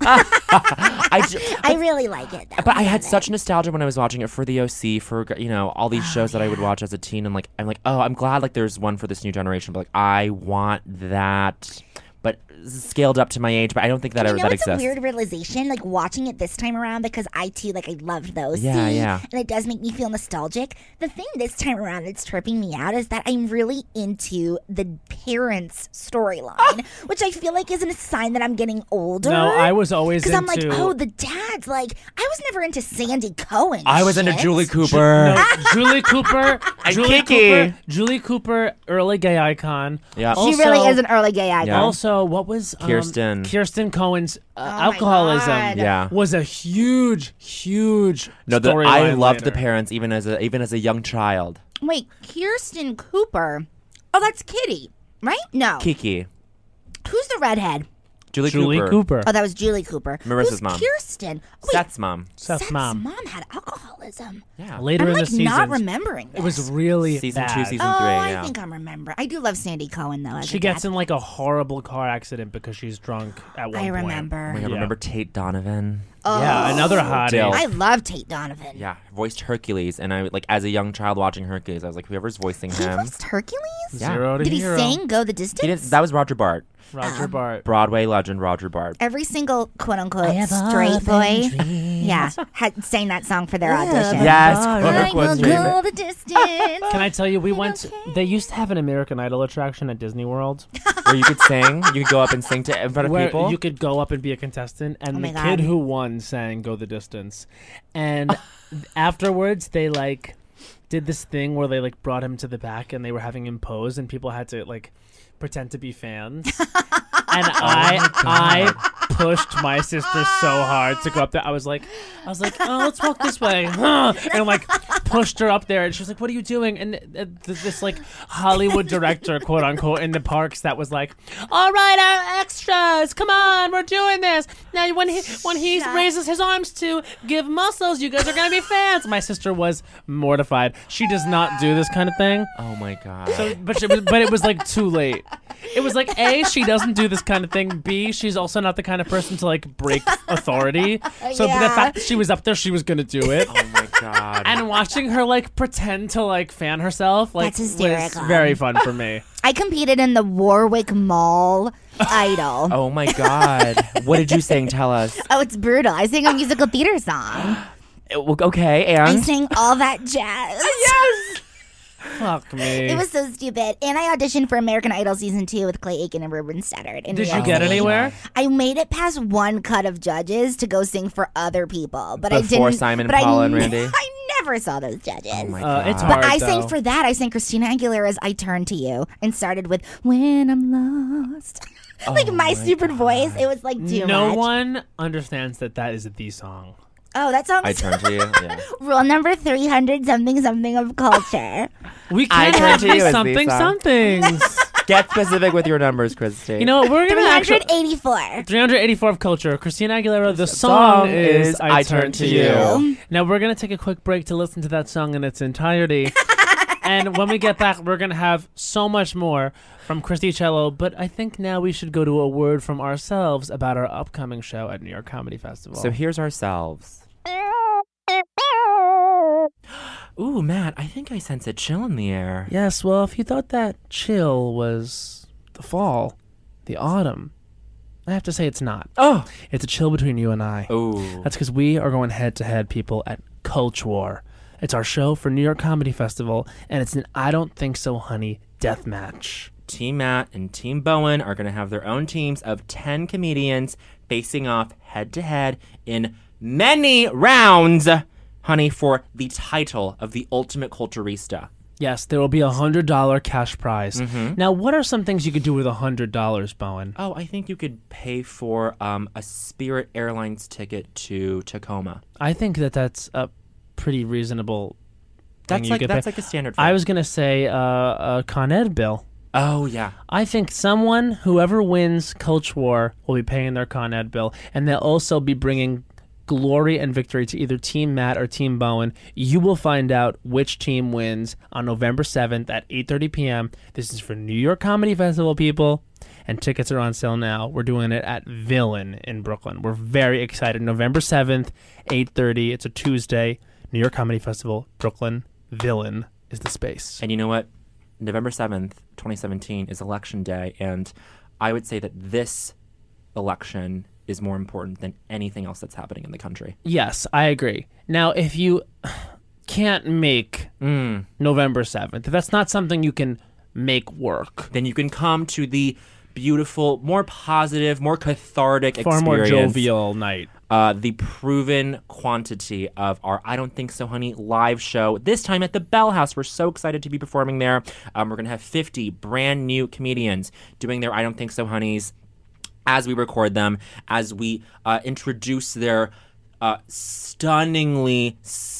I I really like it. Though. But I had love such nostalgia when I was watching it for the OC, for all these shows that I would watch as a teen, and I'm like, oh, I'm glad there's one for this new generation, but I want that, but scaled up to my age. But I don't think that You know, that it's exists. a weird realization, watching it this time around, because I too, I loved those. Yeah. And it does make me feel nostalgic. The thing this time around that's tripping me out is that I'm really into the parents' storyline, which I feel like is a sign that I'm getting older. No, I was always because into. I'm like, oh, the dad's I was never into Sandy Cohen. I was into shit. Julie Cooper. No, Julie Cooper, And Julie Kiki. Cooper, Julie Cooper, early gay icon. Yeah. She Also- really is an early gay icon. Yeah. Also, what was Kirsten Cohen's my alcoholism? God. Yeah. was a huge No, I storyline loved the later. parents even as a young child. Wait, Kirsten Cooper. Oh, that's Kitty, right? No. Kiki, Who's the redhead? Julie Cooper. Oh, that was Julie Cooper. Marissa's Who's mom. Kirsten? Wait, Seth's mom. Seth's mom. had alcoholism. Yeah. Later I'm in the season, not remembering this. it was really Season bad. 2, season Oh, 3. I Yeah. think I'm remembering. I do love Sandy Cohen though. As She a gets dad. in a horrible car accident because she's drunk at one I point. remember. Oh my God, Yeah. remember Tate Donovan? Yeah, another hottie. Dill. I love Tate Donovan. Yeah, voiced Hercules, and I as a young child watching Hercules, I was like, whoever's voicing He him. voiced Hercules. Yeah. Zero to Did he hero. sing "Go the Distance"? He didn't, that was Roger Bart, Roger Bart. Broadway legend Roger Bart. Every single quote unquote straight boy, had sang that song for their audition. Yes, I Clark will was favorite. go the distance. Can I tell you, we went. They used to have an American Idol attraction at Disney World Where you could sing, you could go up and sing in front of where people. you could go up and be a contestant, and Oh the my God. kid who won sang "Go the Distance," and afterwards they did this thing where they brought him to the back and they were having him pose, and people had to pretend to be fans. And I pushed my sister so hard to go up there. I was like, oh, let's walk this way. And like pushed her up there. And she was like, what are you doing? And this like Hollywood director, quote unquote, in the parks that was like, all right, our extras, come on, we're doing this. Now when he raises his arms to give muscles, you guys are going to be fans. My sister was mortified. She does not do this kind of thing. Oh my God. So, but it was like too late. It was like, A, she doesn't do this kind of thing. B, she's also not the kind of person to like break authority. So the fact that she was up there, she was gonna do it. Oh my God. And watching her like pretend to like fan herself, like, That's was hysterical. very fun for me. I competed in the Warwick Mall Idol. Oh my God. What did you sing? Tell us. Oh, it's brutal. I sang a musical theater song. Okay, I and sang all that jazz. yes. Fuck me. It was so stupid. And I auditioned for American Idol Season 2 with Clay Aiken and Ruben Studdard. Did you get anywhere? I made it past one cut of judges to go sing for other people. But I Before didn't. Simon, but Paula, and Randy? I never saw those judges. Oh my God. It's hard. But I though. sang for that. I sang Christina Aguilera's I Turn to You and started with When I'm Lost. Like my stupid voice. It was like too No much. one understands that is the song. Oh, that song. I Turn to You. Yeah. Rule number 300 something something of culture. We I can't Turn have to You these is the something song. somethings. Get specific with your numbers, Christy. You know what? We're gonna actually 384. 384 of culture. Christina Aguilera. The song is "I Turn to You." Now we're gonna take a quick break to listen to that song in its entirety, and when we get back, we're gonna have so much more from Christy Cello. But I think now we should go to a word from ourselves about our upcoming show at New York Comedy Festival. So here's ourselves. Ooh, Matt, I think I sense a chill in the air. yes, well, if you thought that chill was the fall, the autumn, I have to say it's not. Oh. It's a chill between you and I. Ooh. That's because we are going head-to-head, people, at Culture War. It's our show for New York Comedy Festival, and it's an I Don't Think So, Honey death match. Team Matt and Team Bowen are going to have their own teams of 10 comedians facing off head-to-head in many rounds, honey, for the title of the Ultimate Culturista. Yes, there will be $100 cash prize. Now, what are some things you could do with $100, Bowen? Oh, I think you could pay for a Spirit Airlines ticket to Tacoma. I think that's a pretty reasonable thing That's you like could that's pay. like a standard. I was going to say a Con Ed bill. Oh yeah. I think whoever wins Culture War will be paying their Con Ed bill, and they'll also be bringing glory and victory to either Team Matt or Team Bowen. You will find out which team wins on November 7th at 8:30 p.m. This is for New York Comedy Festival, people, and tickets are on sale now. We're doing it at Villain in Brooklyn. We're very excited. November 7th, 8:30. It's a Tuesday. New York Comedy Festival, Brooklyn. Villain is the space. And you know what? November 7th, 2017 is election day, and I would say that this election is more important than anything else that's happening in the country. Yes, I agree. Now, if you can't make November 7th, if that's not something you can make work, Then you can come to the beautiful, more positive, more cathartic far more experience. jovial night. The proven quantity of our I Don't Think So, Honey live show, this time at the Bell House. We're so excited to be performing there. We're going to have 50 brand new comedians doing their I Don't Think So, Honeys as we record them, as we introduce their stunningly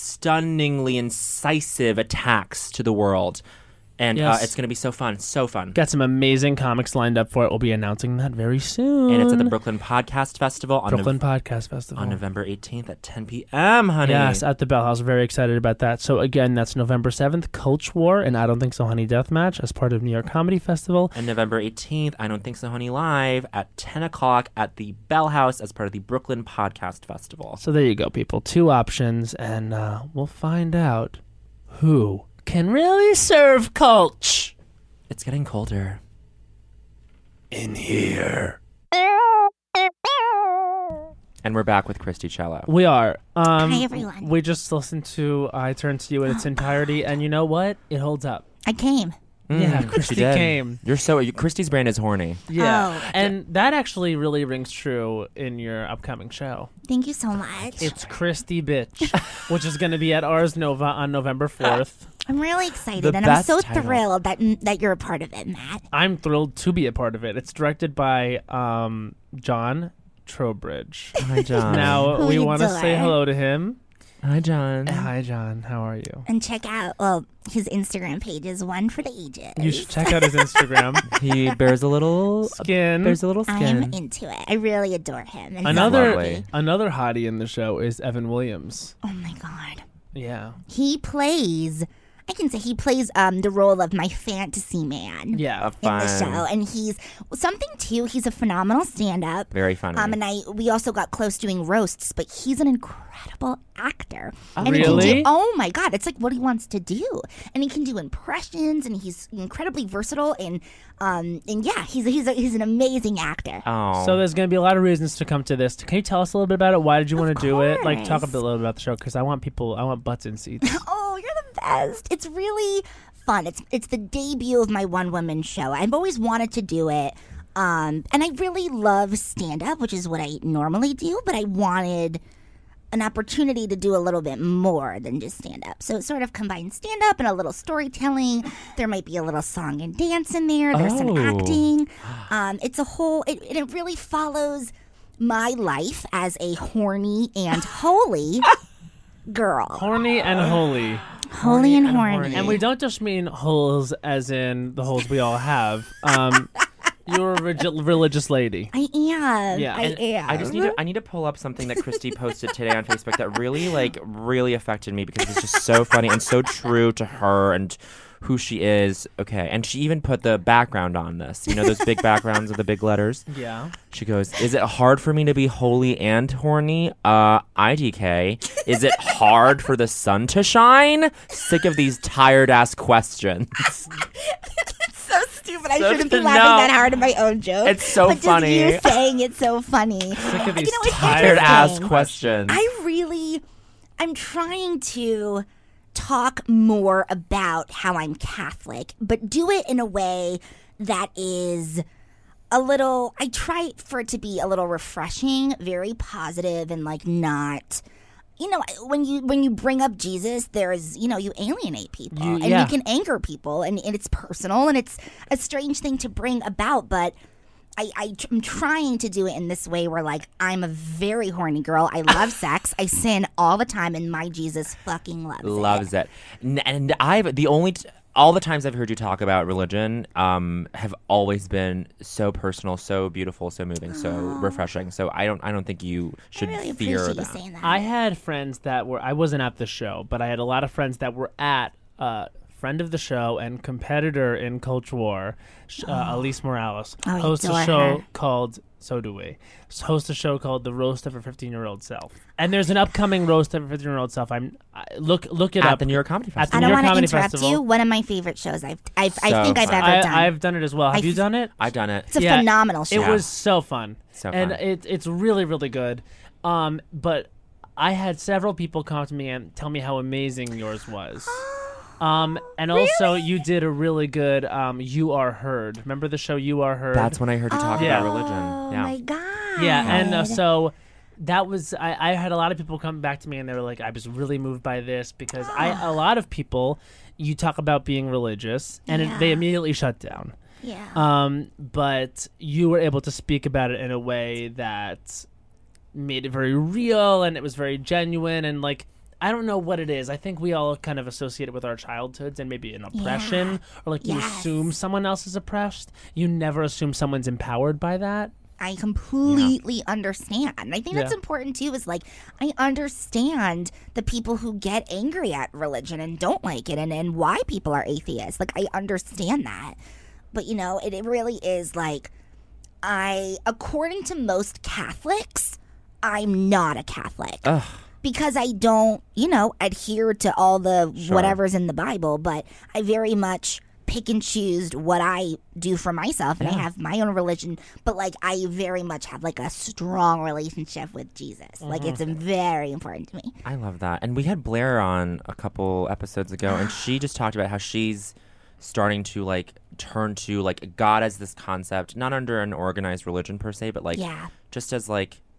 incisive attacks to the world. And Yes. it's going to be so fun. So fun. Got some amazing comics lined up for it. We'll be announcing that very soon. And it's at the Brooklyn Podcast Festival on Brooklyn Podcast Festival. on November 18th at 10 p.m., honey. Yes, at the Bell House. Very excited about that. So again, that's November 7th, Culture War and I Don't Think So, Honey Deathmatch as part of New York Comedy Festival. And November 18th, I Don't Think So, Honey Live at 10 o'clock at the Bell House as part of the Brooklyn Podcast Festival. So there you go, people. 2 options, and we'll find out who can really serve Culture It's getting colder. in here. And we're back with Christy Cello. We are. Hi, everyone. We just listened to I Turn to You in its entirety, and you know what? It holds up. I came. Yeah, She Christy did. came. Christy's brand is horny. Yeah. Oh. And that actually really rings true in your upcoming show. Thank you so much. It's Christy Bitch, which is going to be at Ars Nova on November 4th. I'm really excited, The and I'm best so title. thrilled that you're a part of it, Matt. I'm thrilled to be a part of it. It's directed by John Trowbridge. Hi, John. Now, Who we you want to doing? say hello to him. Hi, John. Hi, John. How are you? And check out, his Instagram page is one for the ages. You should check out his Instagram. He bears a little Skin. Bears a little skin. I'm into it. I really adore him. And Lovely. Another hottie in the show is Evan Williams. oh my God. Yeah. He plays the role of my fantasy man. Yeah. In the Fun. show, and he's a phenomenal stand-up. Very funny. And we also got close doing roasts, but he's an incredible actor. And he really? can do, oh my God, it's like what he wants to do, and he can do impressions, and he's incredibly versatile, and yeah, he's an amazing actor. Oh. So there's going to be a lot of reasons to come to this. Can you tell us a little bit about it? Why did you want to do it? Like, talk a little bit about the show, because I want butts in seats. Oh, you're the best. It's really fun. It's the debut of my one-woman show. I've always wanted to do it. And I really love stand-up, which is what I normally do, but I wanted an opportunity to do a little bit more than just stand-up. So it sort of combines stand-up and a little storytelling. There might be a little song and dance in there. There's some acting. It's a whole, it really follows my life as a horny and holy girl. Horny and holy. Holy and horny. And we don't just mean holes as in the holes we all have. You're a religious lady. I am. Yeah. I am. I need to pull up something that Christy posted today on Facebook that really affected me because it's just so funny and so true to her and who she is. Okay. And she even put the background on this. You know those big backgrounds of the big letters? Yeah. She goes, "Is it hard for me to be holy and horny? IDK. Is it hard for the sun to shine? Sick of these tired-ass questions." so stupid. I So shouldn't be to laughing know. that hard at my own joke. It's so but funny. Just you saying it's so funny. Sick of these it's Tired-ass interesting. questions. I'm trying to talk more about how I'm Catholic, but do it in a way that is I try for it to be a little refreshing, very positive, and not, when you bring up Jesus, there's, you alienate people and you can anger people and it's personal and it's a strange thing to bring about, but I'm trying to do it in this way where I'm a very horny girl. I love sex. I sin all the time, and my Jesus fucking loves it. And all the times I've heard you talk about religion have always been so personal, so beautiful, so moving, so refreshing. So I don't think you should I really fear appreciate that. you saying that. I had friends that were, I wasn't at the show, but I had a lot of friends that were at friend of the show and competitor in Culture War, Elise Morales, Oh, I hosts a adore show her. called So Do We. Hosts a show called The Roast of a 15-Year-Old Self. And there's an upcoming Roast of a 15-Year-old Self. Look it At up. the New York Comedy At Festival. the I New don't York want to Comedy interrupt Festival. you. One of my favorite shows I think So I've fun. ever done. I've done it as well. Have you done it? I've done it. It's a phenomenal show. It was so fun. So and fun. it's really, really good. But I had several people come up to me and tell me how amazing yours was. And also you did a really good You Are Heard. Remember the show You Are Heard? That's when I heard you talk Yeah. about religion. Oh Yeah. my God. Yeah, and so that was I had a lot of people come back to me and they were like, I was really moved by this because a lot of people, you talk about being religious and they immediately shut down. Yeah. But you were able to speak about it in a way that made it very real and it was very genuine and I don't know what it is. I think we all kind of associate it with our childhoods and maybe an oppression or you assume someone else is oppressed. You never assume someone's empowered by that. I completely understand. And I think that's important too, is I understand the people who get angry at religion and don't like it and why people are atheists. I understand that. But, it really is according to most Catholics, I'm not a Catholic. Ugh. Because I don't, adhere to all the whatever's in the Bible, but I very much pick and choose what I do for myself, and I have my own religion, but I very much have a strong relationship with Jesus. It's very important to me. I love that. And we had Blair on a couple episodes ago, and she just talked about how she's starting to turn to God as this concept, not under an organized religion per se, but just as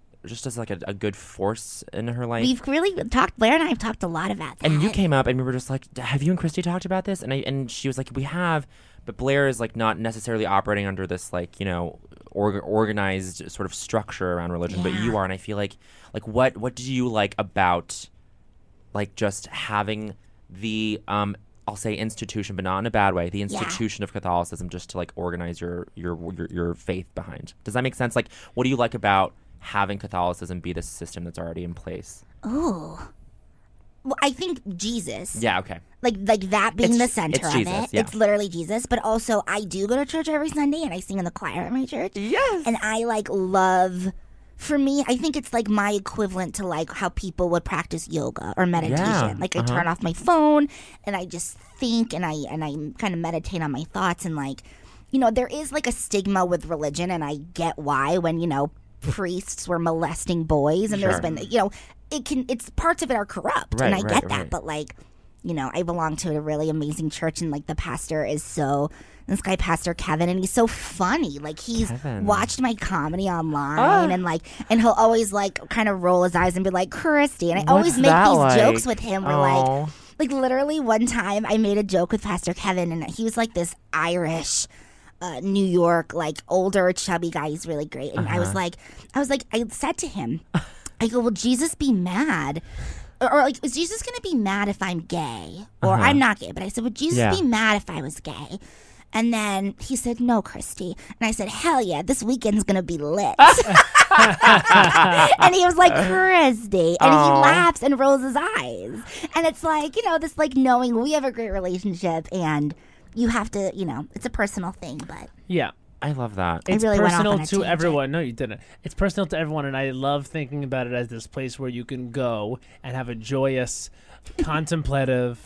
a good force in her life. We've really talked, Blair and I have talked a lot about that. And you came up and we were just like, have you and Christy talked about this? And she was like, we have, but Blair is not necessarily operating under this organized sort of structure around religion, but you Yeah. are, and I feel like what do you like about like just having the I'll say institution, but not in a bad way, the institution of Catholicism, just to like organize your faith behind. Does that make sense? Like, what do you like about having Catholicism be the system that's already in place? Oh. Well, I think Jesus. Yeah, okay. Like that being the It's center of Jesus, it. yeah. It's literally Jesus. But also, I do go to church every Sunday, and I sing in the choir at my church. Yes. And I like love. For me, I think it's like my equivalent to like how people would practice yoga or meditation. Yeah, Like I turn off my phone and I just think and I kind of meditate on my thoughts and like, you know, there is like a stigma with religion, and I get why when, you know, priests were molesting boys and there's Sure. been, you know, it's parts of it are corrupt, Right, and I get right, that, right. but like, you know, I belong to a really amazing church, and like the pastor is this guy, Pastor Kevin, and he's so funny. Like he's Kevin. watched my comedy online and he'll always like kind of roll his eyes and be like, Christy. And I always make that these like? jokes with him where Oh. like literally one time I made a joke with Pastor Kevin, and he was like this Irish New York, like older chubby guy. He's really great. And I said to him, I go, will Jesus be mad? Or like, is Jesus going to be mad if I'm gay? Or I'm not gay. But I said, would Jesus Yeah. be mad if I was gay? And then he said, no, Christy. And I said, hell yeah, this weekend's going to be lit. And he was like, Christy. And he laughs and rolls his eyes. And it's like, you know, this like knowing we have a great relationship, and you have to, you know, it's a personal thing, but Yeah. I love that. It's really went off personal on a to tangent. everyone. No, you didn't. It's personal to everyone, and I love thinking about it as this place where you can go and have a joyous, contemplative,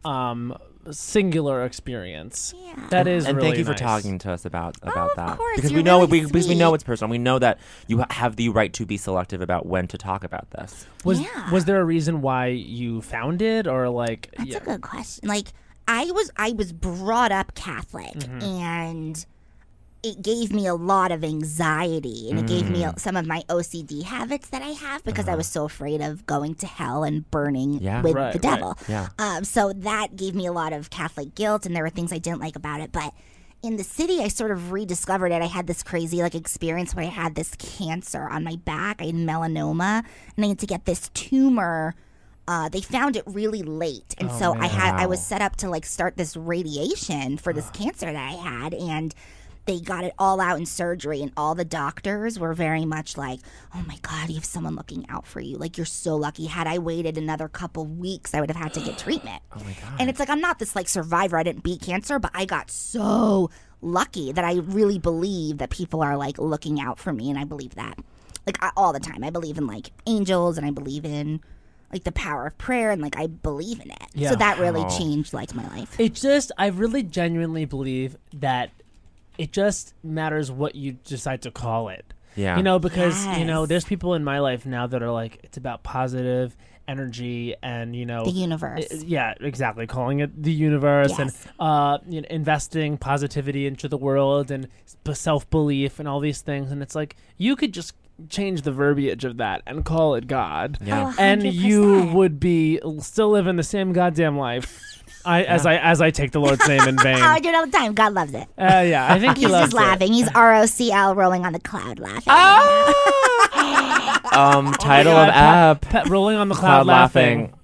singular experience. Yeah. That is And really thank you for nice. talking to us about of that. course, Because you're we know really because we know sweet. it's personal. We know that you have the right to be selective about when to talk about this. Was there a reason why you found it, or like? That's a good question. Like I was brought up Catholic, and it gave me a lot of anxiety, and it gave me some of my OCD habits that I have because I was so afraid of going to hell and burning Yeah. with Right, the devil. Yeah. So that gave me a lot of Catholic guilt, and there were things I didn't like about it. But in the city, I sort of rediscovered it. I had this crazy like experience where I had this cancer on my back. I had melanoma, and I had to get this tumor. They found it really late, and so I was set up to like start this radiation for this cancer that I had, and they got it all out in surgery, and all the doctors were very much like, oh my God, you have someone looking out for you. Like, you're so lucky. Had I waited another couple weeks, I would have had to get treatment. Oh my God. And it's like, I'm not this like survivor. I didn't beat cancer, but I got so lucky that I really believe that people are like looking out for me. And I believe that like all the time. I believe in like angels, and I believe in like the power of prayer, and like I believe in it. Yeah. So that really changed like my life. It just, I really genuinely believe that it just matters what you decide to call it. Yeah. You know, because, you know, Yes. there's people in my life now that are like, it's about positive energy and, you know. The universe. Yeah, exactly. Calling it the universe Yes. and you know, investing positivity into the world and self-belief and all these things. And it's like, you could just change the verbiage of that and call it God. Yeah. Oh, And you 100%. would be still living the same goddamn life. As I take the Lord's name in vain. I do it all the time. God loves it. Yeah, I think he He's loves just laughing. He's ROCL, rolling on the cloud, laughing. Title of app. Rolling on the cloud, laughing.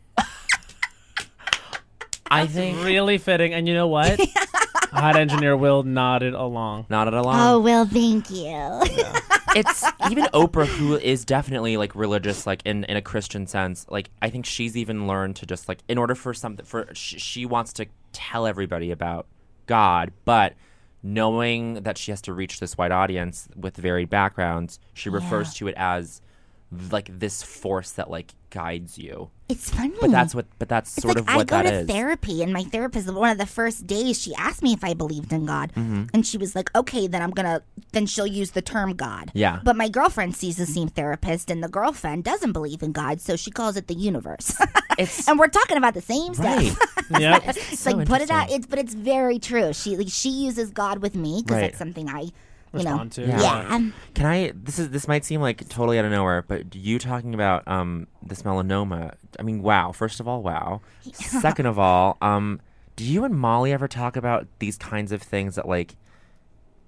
I think Really fitting. And you know what? Hot Engineer Will nodded along. not at all. Oh, well, thank you. It's even Oprah, who is definitely like religious, like in a Christian sense. Like I think she's even learned to just like, in order for something, she wants to tell everybody about God, but knowing that she has to reach this wide audience with varied backgrounds, she refers to it as like this force that like guides you. It's funny. But that's It's sort like of what that I go is. to therapy, and my therapist, one of the first days, she asked me if I believed in God, Mm-hmm. and she was like, "Okay, then she'll use the term God." Yeah. But my girlfriend sees the same therapist, and the girlfriend doesn't believe in God, so she calls it the universe. It's and we're talking about the same right. stuff. Yep. It's So like put it out. interesting. But it's very true. She uses God with me because Right. that's something I, Respond to. Yeah. Can I? This might seem like totally out of nowhere, but you talking about this melanoma. I mean, wow. First of all, wow. Second of all, do you and Molly ever talk about these kinds of things that like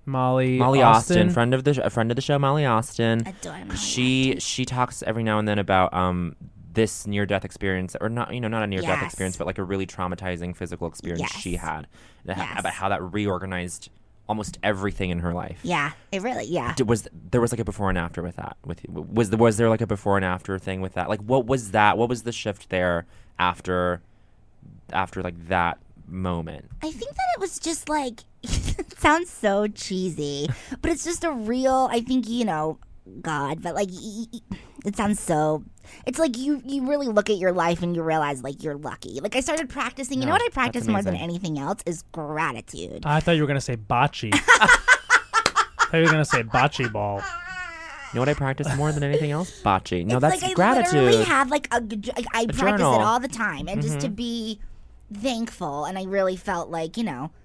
Molly Austin, friend of the show, Molly Austin. Adore Molly She talks every now and then about this near-death experience, or not a near-death experience, but like a really traumatizing physical experience she had, about how that reorganized almost everything in her life. Yeah, it really, there was like a before and after with that? Was there like a before and after thing with that? Like, what was that? What was the shift there after like that moment? I think that it was just like, it sounds so cheesy, but it's just a real, I think, God, but like, it sounds so, it's like you really look at your life and you realize like you're lucky. Like I started practicing, what I practice more than anything else is gratitude. I thought you were going to say bocce. I thought you were going to say bocce ball. You know what I practice more than anything else? Bocce. No, it's that's like gratitude. I literally have like I practice journal. it all the time, and just to be thankful. And I really felt like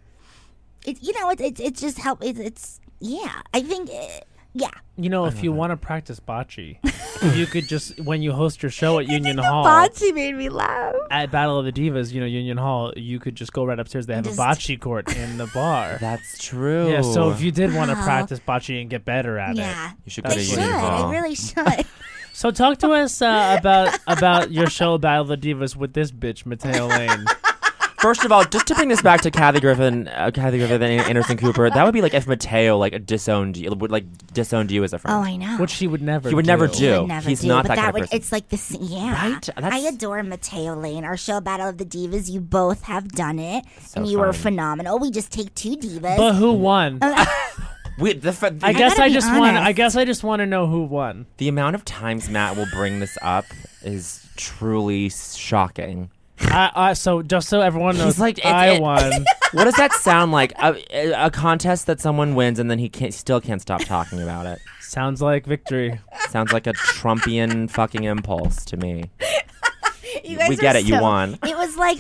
it just helped. It's I think. Yeah. If you want to practice bocce, you could just, when you host your show at Union Hall. Bocce made me laugh. At Battle of the Divas, Union Hall, you could just go right upstairs. They have a bocce court in the bar. That's true. Yeah, so if you did want to practice bocce and get better at it. You should go to Union Hall. I really should. So talk to us about your show Battle of the Divas with this bitch, Mateo Lane. First of all, just to bring this back to Kathy Griffin and Anderson Cooper, that would be like if Mateo disowned you as a friend. Oh, I know. Which he would never do. He would never do. He's not that kind of person. It's like this, Right? I adore Mateo Lane. Our show Battle of the Divas, you both have done it, and you fun. were phenomenal. We just take two divas. But who won? I guess I just want to know who won. The amount of times Matt will bring this up is truly shocking. So just so everyone knows, He's like, I won. What does that sound like? A contest that someone wins and then he still can't stop talking about it. Sounds like victory. Sounds like a Trumpian fucking impulse to me. We get it. You won. It was like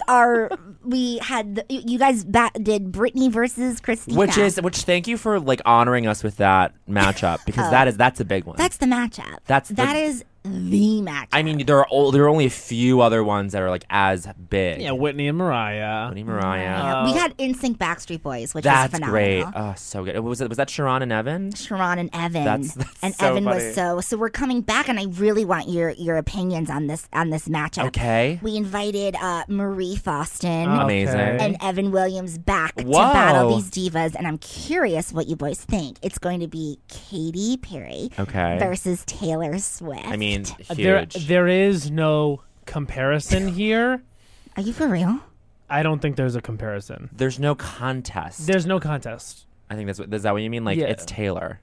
you guys did Britney versus Christina. Which thank you for honoring us with that matchup, because that's a big one. That's the matchup. That is the matchup. I mean, there are only a few other ones that are as big. Yeah, Whitney and Mariah. We had NSYNC Backstreet Boys, which that's was phenomenal. great. Oh, so good. Was that Sharon and Evan? Sharon and Evan. That's and so Evan funny. was so we're coming back, and I really want your opinions on this matchup. Okay. We invited Marie Faustin Amazing. and Evan Williams back to Whoa. battle these divas, and I'm curious what you boys think. It's going to be Katy Perry versus Taylor Swift. I mean, huge. There is no comparison here. Are you for real? I don't think there's a comparison. There's no contest. There's no contest. I think is that what you mean? It's Taylor.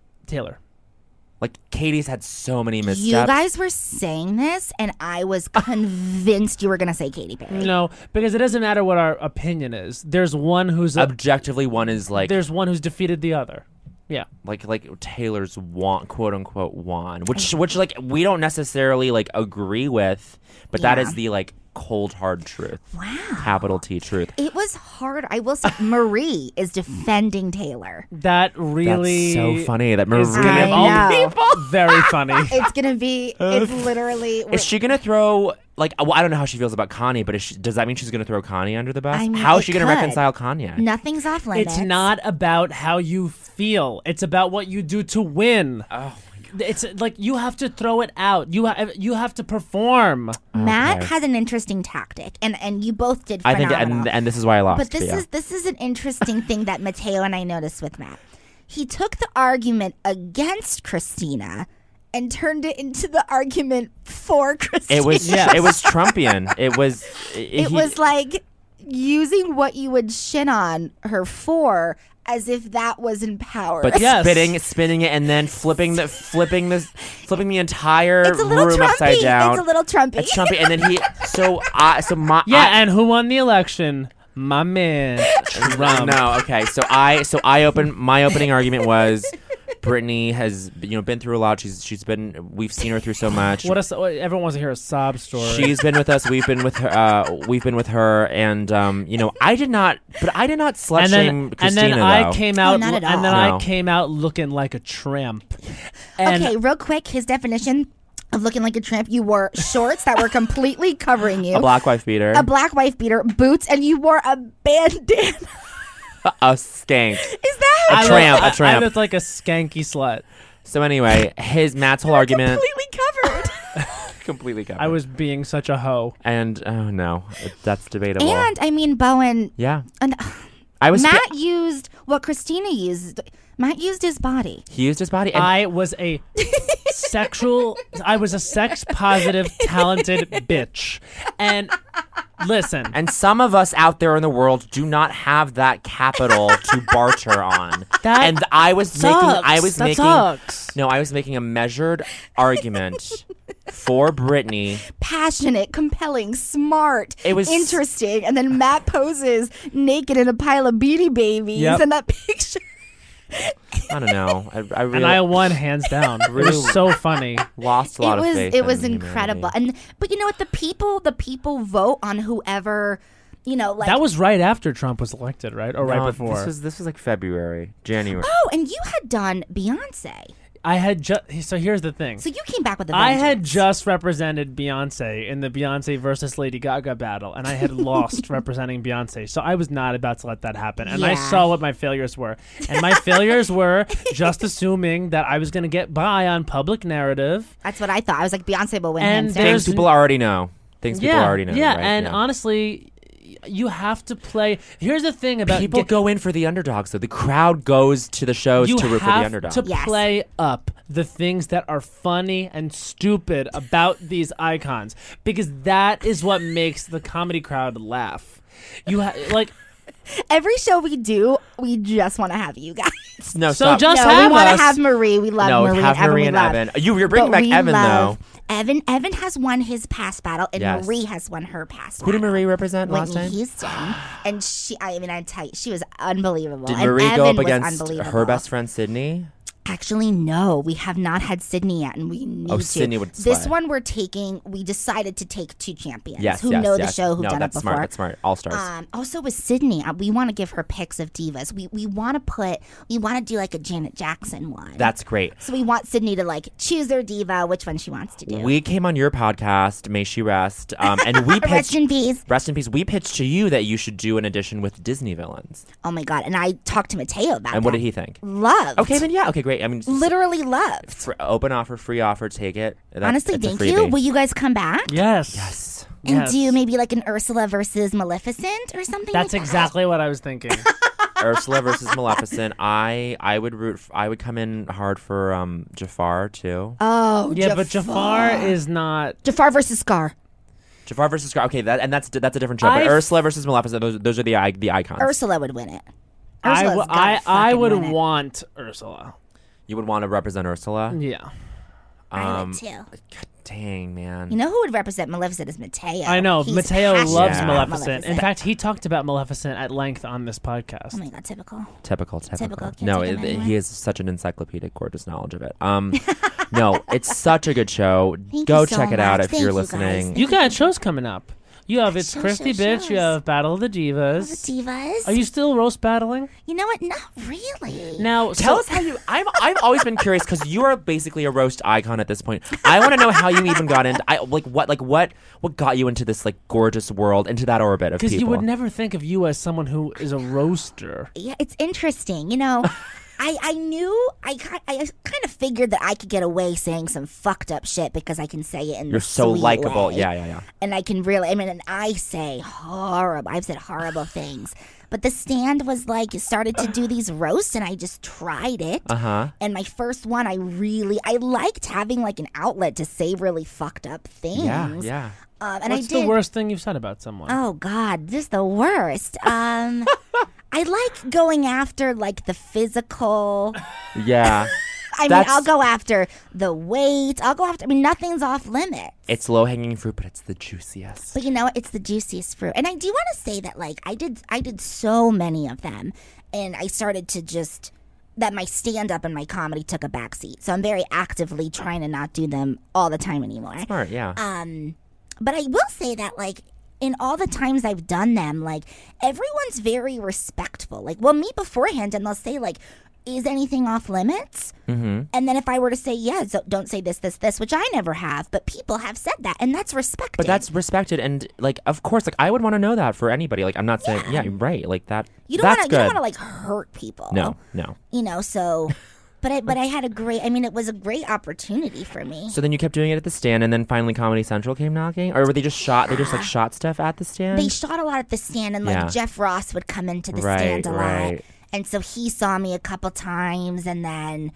Katie's had so many missteps. You guys were saying this, and I was convinced you were going to say Katy Perry. No, because it doesn't matter what our opinion is. There's one who's objectively one is there's one who's defeated the other. Yeah, like Taylor's quote unquote won, which we don't necessarily agree with, but that is the cold hard truth. Wow. Capital T truth. It was hard. I will say Marie is defending Taylor. That really That's so funny. That Marie of all people. Very funny. It's gonna be. It's literally. Is she gonna throw I don't know how she feels about Kanye, but does that mean she's gonna throw Kanye under the bus? I mean, how is she gonna could. reconcile Kanye? Nothing's off limits. It's not about how you feel. It's about what you do to win. Oh. It's you have to throw it out. You have to perform. Matt had an interesting tactic, and you both did phenomenal. I think, and this is why I lost. But this is an interesting thing that Mateo and I noticed with Matt. He took the argument against Christina and turned it into the argument for Christina. It was it was Trumpian. It was was like using what you would shit on her for as if that was empowered. But spinning it, and then flipping the entire room Trumpy. upside down. It's a little Trumpy. It's Trumpy, and then and who won the election? My man, Trump. No, okay. So my opening argument was Britney has been through a lot. We've seen her through so much. Everyone wants to hear a sob story. She's been with us. We've been with her. And I did not slut shame Christina. And then I came out. not at all. And then I came out looking like a tramp. And okay, real quick, his definition of looking like a tramp: you wore shorts that were completely covering you, a black wife beater, boots, and you wore a bandana. A skank. Is that A tramp. A I tramp. look like a skanky slut. So anyway, Matt's whole argument completely covered? completely covered. I was being such a hoe. And oh no, that's debatable. And I mean, Bowen. yeah, And I was. Matt used what Christina used. Matt used his body. He used his body. And I was a sex positive, talented bitch. And listen, And some of us out there in the world do not have that capital to barter on. That and I was sucks. Sucks. No, I was making a measured argument for Brittany. Passionate, compelling, smart, It was- interesting. And then Matt poses naked in a pile of Beanie Babies. Yep. And that picture. I don't know. I really And I won hands down. It was so funny. lost a lot of faith. It was in incredible. humanity. But you know what? The people vote on whoever, like. That was right after Trump was elected, right? Or right No, before? This was like February, January. Oh, and you had done Beyonce. I had just. So here's the thing. So you came back with a I had vengeance. just represented Beyonce in the Beyonce versus Lady Gaga battle, and I had lost representing Beyonce. So I was not about to let that happen. And I Yeah. saw what my failures were. And my failures were just assuming that I was going to get by on public narrative. That's what I thought. I was like, Beyonce will win And hands down. there's- Things people already know. Things people already know. Yeah, right? and honestly, you have to play. Here's the thing about people go in for the underdogs. So the crowd goes to the shows you to root for the have underdog. to Yes. play up the things that are funny and stupid about these icons, because that is what makes the comedy crowd laugh. Like, Every show we do, we just want to have you guys. No, so stop. just no, have we want us. to have Marie. We love No, Marie. have Evan, Marie we and love. Evan. You're bringing But back we Evan, love though. Evan has won his past battle, and Yes. Marie has won her past Who battle. did Marie represent last Whitney time? Houston. And I tell you, she was unbelievable. Did and Marie Evan go up was against unbelievable. her best friend Sydney? Actually, no. We have not had Sydney yet, and we need to. Sydney would This slay. one we decided to take two champions Yes, who yes, know yes. the show, who've no, done that's it smart. before. That's smart. All stars. Also with Sydney, we want to give her picks of divas. We want to do like a Janet Jackson one. That's great. So we want Sydney to like choose their diva, which one she wants to do. We came on your podcast, May She Rest, and we pitched. Rest in peace. Rest in peace. We pitched to you that you should do an edition with Disney villains. Oh my god! And I talked to Mateo about And what that. did he think? Loved. Okay, then yeah. Okay, great. I mean, Literally loved. open offer, free offer, take it. Honestly, it's a thank you. freebie. Will you guys come back? Yes. Yes. And Yes. do maybe like an Ursula versus Maleficent or something? That's like exactly what I was thinking. Ursula versus Maleficent. I would come in hard for Jafar too. That? Oh, Yeah, but Jafar is not. Jafar versus Scar. Jafar versus Scar. Okay, that's a different show. But I- Ursula versus Maleficent. Those are the icons. Ursula would win it. I Ursula's gotta I fucking would win it. want Ursula. You would want to represent Ursula. Yeah. I would too. God dang, man. You know who would represent Maleficent is Mateo. I know. He's Mateo passionate loves about Maleficent. In fact, he talked about Maleficent at length on this podcast. oh my god, typical. Typical. Can't No, take him anywhere. he has such an encyclopedic, gorgeous knowledge of it. No, it's such a good show. Thank Go you so check it out much. if Thank you're you, guys. listening. You got shows coming up. You have It's Shows. Christy Bitch. You have Battle of the Divas. Divas. Are you still roast battling? You know what? Not really. Now, Tell us how you. I've always been curious because you are basically a roast icon at this point. I want to know how you even got into. What got you into this like gorgeous world, into that orbit of people. because you would never think of you as someone who is a roaster. Yeah, it's interesting. You know, I knew I kind of figured that I could get away saying some fucked up shit because I can say it in You're the so sweet likable. way. Yeah. And I can really, and I say horrible. I've said horrible things. But the stand was like, started to do these roasts, and I just tried it. And my first one, I liked having like an outlet to say really fucked up things. Yeah. And What's I did. the worst thing you've said about someone? Oh God, this is the worst. I like going after like the physical. Yeah. I mean, I'll go after the weight. I mean, nothing's off limits. It's low hanging fruit, but it's the juiciest. But you know what? It's the juiciest fruit. And I do want to say that like I did so many of them, and I started to just that my stand up and my comedy took a backseat. So I'm very actively trying to not do them all the time anymore. Smart, yeah. But I will say that like in all the times I've done them, like everyone's very respectful. Like we'll meet beforehand and they'll say like, is anything off limits? Mm-hmm. And then if I were to say, yeah, so don't say this, which I never have, but people have said that, and that's respected. But that's respected, and like, of course, like I would want to know that for anybody. Like, I'm not saying, yeah, you're right, like that. You don't that's want to. good. You don't want to like hurt people. No. You know, so. But I had a great. I mean, it was a great opportunity for me. So then you kept doing it at the stand, and then finally Comedy Central came knocking, or were they just shot? They just like shot stuff at the stand. They shot a lot at the stand, and like Jeff Ross would come into the stand a lot, and so he saw me a couple times, and then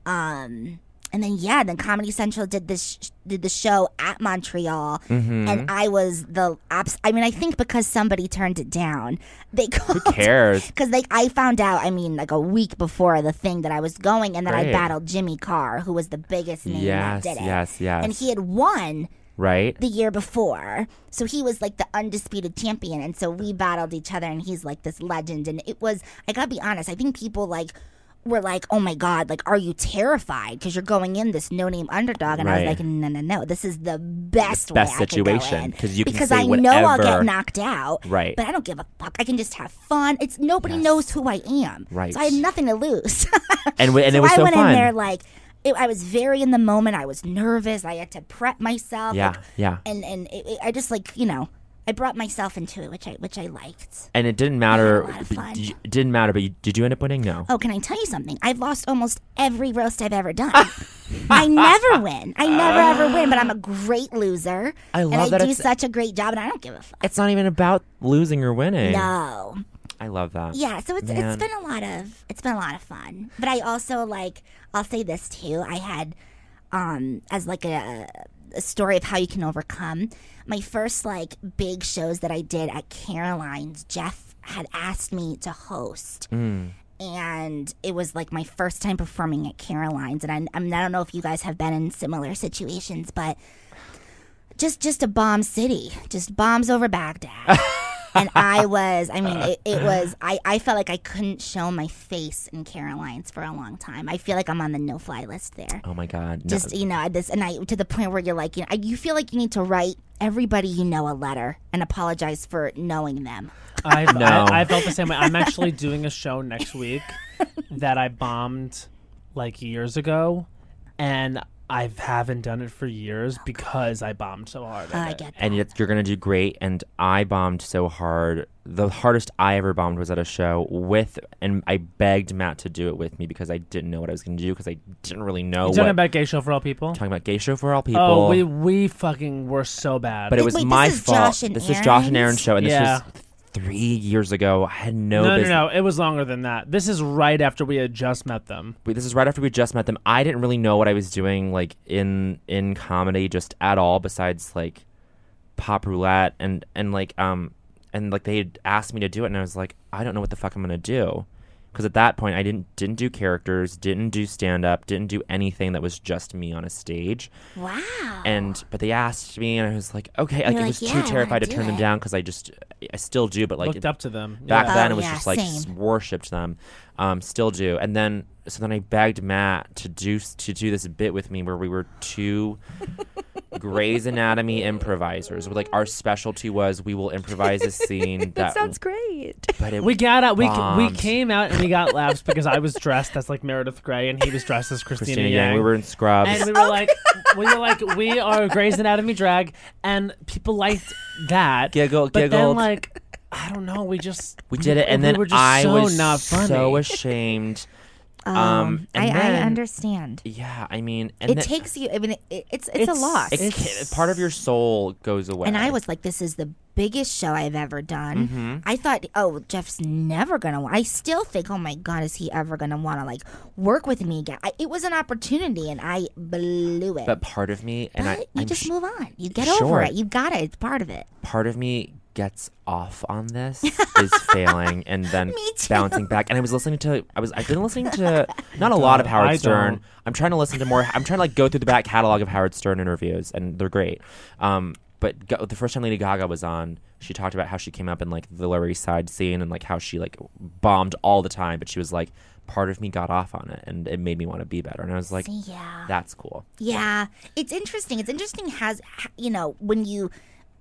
then Comedy Central did the show at Montreal, and I was I think because somebody turned it down, they called. Who cares? Because I found out. I mean, like a week before the thing that I was going, and then I battled Jimmy Carr, who was the biggest name that did it. Yes, and he had won. Right. The year before. So he was like the undisputed champion. And so we battled each other, and he's like this legend. And it was, I gotta be honest, I think people were like, oh my God, like, are you terrified? Because you're going in this no-name underdog. And I was like, no. This is the best way I situation. Could go in. You can because say I whatever. know I'll get knocked out. Right. But I don't give a fuck. I can just have fun. It's nobody knows who I am. Right. So I had nothing to lose. and it was so I went fun. in there like, I was very in the moment. I was nervous. I had to prep myself. Yeah. And I just I brought myself into it, which I liked. And it didn't matter. I had a lot of fun. It didn't matter. But did you end up winning? No. Oh, can I tell you something? I've lost almost every roast I've ever done. I never win. I never ever win. But I'm a great loser. I love and that I do it's- such a great job, and I don't give a fuck. It's not even about losing or winning. No. I love that. Yeah, so it's Man. been a lot of fun. But I also I'll say this too. I had as like a story of how you can overcome. My first big shows that I did at Caroline's, Jeff had asked me to host. And it was like my first time performing at Caroline's, and I don't know if you guys have been in similar situations, but just a bomb city, just bombs over Baghdad. And I felt like I couldn't show my face in Caroline's for a long time. I feel like I'm on the no-fly list there. Oh my God. Just, to the point where you're like, you feel like you need to write everybody you know a letter and apologize for knowing them. I felt the same way. I'm actually doing a show next week that I bombed years ago, and I haven't done it for years because I bombed so hard. I get that. And you're going to do great. And I bombed so hard. The hardest I ever bombed was at a show and I begged Matt to do it with me because I didn't know what I was going to do because I didn't really know. You're talking about Gay Show for All People? Talking about Gay Show for All People. Oh, we fucking were so bad. But it was my fault. This is Josh and Aaron's show, and this was 3 years ago. I had no business. No. It was longer than that. This is right after we had just met them. This is right after we just met them. I didn't really know what I was doing, in comedy, just at all. Besides Pop Roulette and they had asked me to do it, and I was like, I don't know what the fuck I'm gonna do, because at that point I didn't do characters, didn't do stand up, didn't do anything that was just me on a stage. Wow. But they asked me, and I was like, okay, I was too terrified to turn them down because I still do, but looked up to them back then. It was same. just worshipped them, still do. And then I begged Matt to do this bit with me where we were two Grey's Anatomy improvisers. Our specialty was we will improvise a scene. That sounds great. But we came out and we got laughs because I was dressed as Meredith Grey and he was dressed as Christina Yang. We were in scrubs, and we were we are Grey's Anatomy drag, and people liked that. Giggled. Then I don't know, we did it, and then were just I was not funny. so ashamed. I understand. Yeah, I mean, it takes you. I mean, it's a loss. Part of your soul goes away. And I was like, this is the biggest show I've ever done. Mm-hmm. I thought, Jeff's never gonna. I still think, oh my God, is he ever gonna want to work with me again? It was an opportunity, and I blew it. But part of me, and you just move on. You get over it. You got it. It's part of it. Part of me gets off on this is failing and then bouncing back. And I've been listening to not a lot of Howard Stern. I'm trying to listen to more. I'm trying to go through the back catalog of Howard Stern interviews, and they're great. But the first time Lady Gaga was on, she talked about how she came up in the Lower East Side scene and how she bombed all the time, but she was like, part of me got off on it and it made me want to be better. And I was like, that's cool. Yeah, it's interesting. It's interesting when you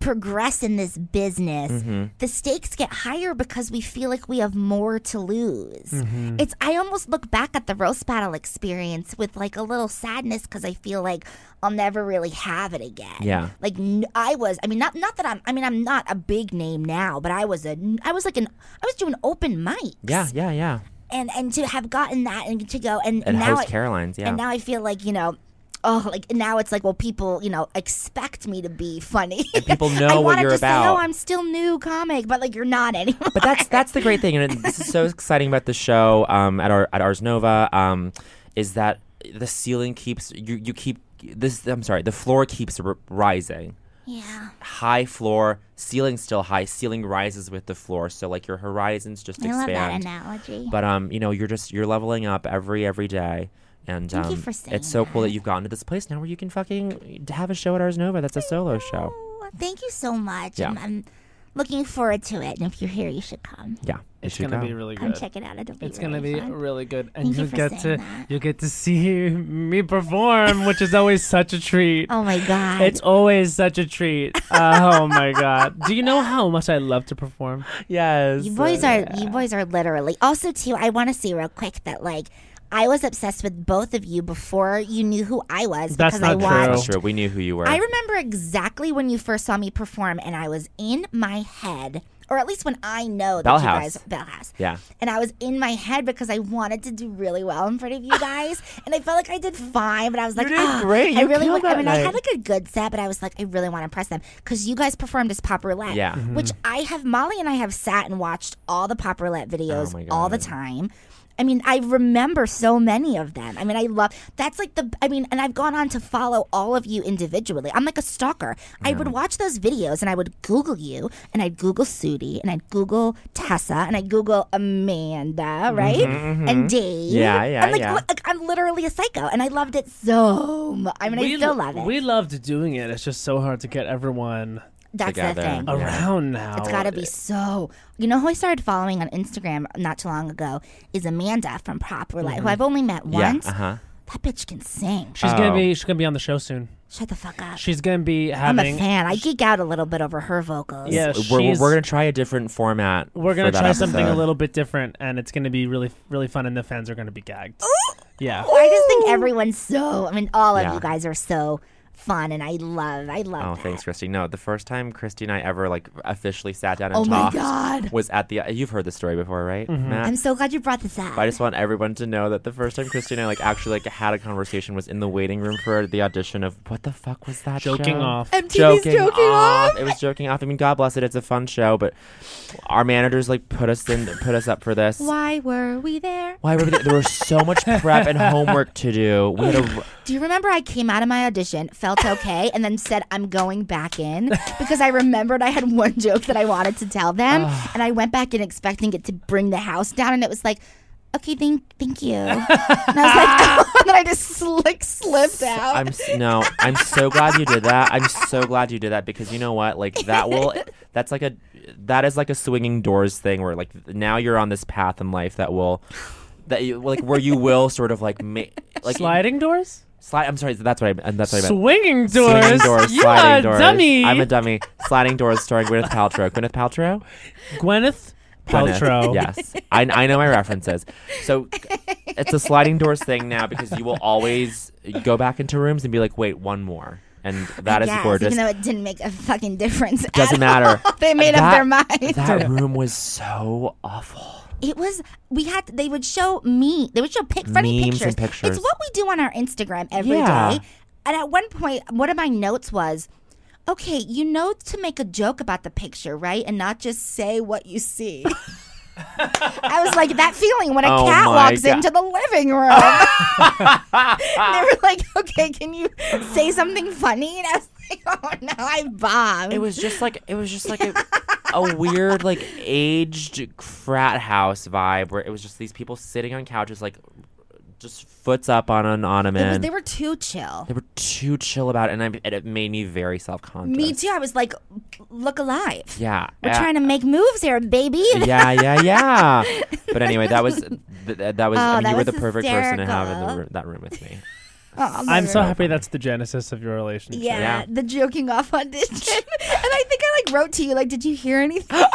progress in this business, the stakes get higher because we feel like we have more to lose. I almost look back at the roast battle experience with like a little sadness because I feel like I'll never really have it again. Yeah. Like I was not I'm not a big name now, but I was doing open mics. Yeah. And to have gotten that and to go and now now Caroline's, and now I feel like, now it's like, well, people, expect me to be funny. And people know I what you're just about. Say, oh, I'm still new comic, but like you're not anymore. But that's the great thing, and this is so exciting about the show at Ars Nova, is that the ceiling keeps the floor keeps rising. Yeah. High floor, ceiling still high, ceiling rises with the floor, so like your horizons just expand. I love that analogy. But you're leveling up every day. And Thank you for saying it's so cool that. that you've gotten to this place now where you can fucking have a show at Ars Nova that's a solo show. Oh, thank you so much. Yeah. I'm looking forward to it. And if you're here, you should come. Yeah, It's gonna be really Come good. check it out. It'll be It's really gonna be fun. really good, and Thank you for saying that. you get to see me perform, which is always such a treat. Oh my God. It's always such a treat. Oh my God! Do you know how much I love to perform? Yes. You boys are literally. Also, too, I want to say real quick that like I was obsessed with both of you before you knew who I was. That's because not I watched. true. That's true. We knew who you were. I remember exactly when you first saw me perform, and I was in my head, or at least when I know that Bell you House. guys Bell House. Yeah. And I was in my head because I wanted to do really well in front of you guys, and I felt like I did fine, but I was like, You did great. I You really. killed that I night. had like a good set, but I was like, I really want to impress them because you guys performed as Pop Roulette. Yeah. Which Molly and I have sat and watched all the Pop Roulette videos Oh my all the God. time. I mean, I remember so many of them. I mean, and I've gone on to follow all of you individually. I'm like a stalker. I would watch those videos and I would Google you, and I'd Google Sudi, and I'd Google Tessa, and I'd Google Amanda, right? And Dave. Yeah, I'm like, yeah. Like, I'm literally a psycho, and I loved it so much. I mean, I still love it. We loved doing it. It's just so hard to get everyone That's together. the thing. Yeah. around now. It's got to be so. You know who I started following on Instagram not too long ago is Amanda from Pop Roulette, who I've only met once. Yeah. That bitch can sing. She's gonna be on the show soon. Shut the fuck up. She's gonna be I'm having. a fan. I geek out a little bit over her vocals. Yeah, We're she's- gonna try a different format. We're gonna for that try something a episode. little bit different, and it's gonna be really, really fun, and the fans are gonna be gagged. Yeah. I just think everyone's so. I mean, all of Yeah. you guys are so fun, and I love Oh, that. thanks, Christy. No, the first time Christy and I ever like officially sat down and Oh my talked God. was at the. You've heard the story before, right, Matt? I'm so glad you brought this up. I just want everyone to know that the first time Christy and I like actually like had a conversation was in the waiting room for the audition of what the fuck was that Joking show? off. MTV's joking off. It was joking off. I mean, God bless it. It's a fun show, but our managers like put us up for this. Why were we there? Why were we there? There was so much prep and homework to do. We had a Do you remember I came out of my audition, felt okay, and then said I'm going back in because I remembered I had one joke that I wanted to tell them, and I went back in expecting it to bring the house down, and it was like, okay, thank you, and I was like, and then I just slipped out. I'm so glad you did that. I'm so glad you did that because you know what? Like that is like a swinging doors thing where like now you're on this path in life where you will sort of like like Sliding doors. I'm sorry. That's what I meant. Swinging doors. Swinging doors, You sliding are a doors. dummy. I'm a dummy. Sliding doors starring Gwyneth Paltrow. Gwyneth Paltrow? Gwyneth Gwyneth. Paltrow. Yes. I know my references. So it's a sliding doors thing now because you will always go back into rooms and be like, wait, one more. And that is Yes, gorgeous. even though it didn't make a fucking difference. Doesn't at matter. all. They made up their mind. That room was so awful. It was. They would show funny Memes pictures. and pictures. It's what we do on our Instagram every day. Yeah. And at one point, one of my notes was, okay, you know to make a joke about the picture, right? And not just say what you see. I was like, that feeling when a Oh cat my walks God. into the living room. They were like, okay, can you say something funny? And I was like, oh no, I bombed. It was just like a weird like aged frat house vibe where it was just these people sitting on couches like just foots up on an ottoman. They were too chill. They were too chill about it, and it made me very self-conscious. Me too. I was like, look alive. Yeah. We're trying to make moves here, baby. Yeah. But anyway, that was. I mean, that you were was the perfect person to have in hysterical. that room with me. I'm so happy that's the genesis of your relationship. Yeah, the joking off audition. And I think I like wrote to you like, did you hear anything?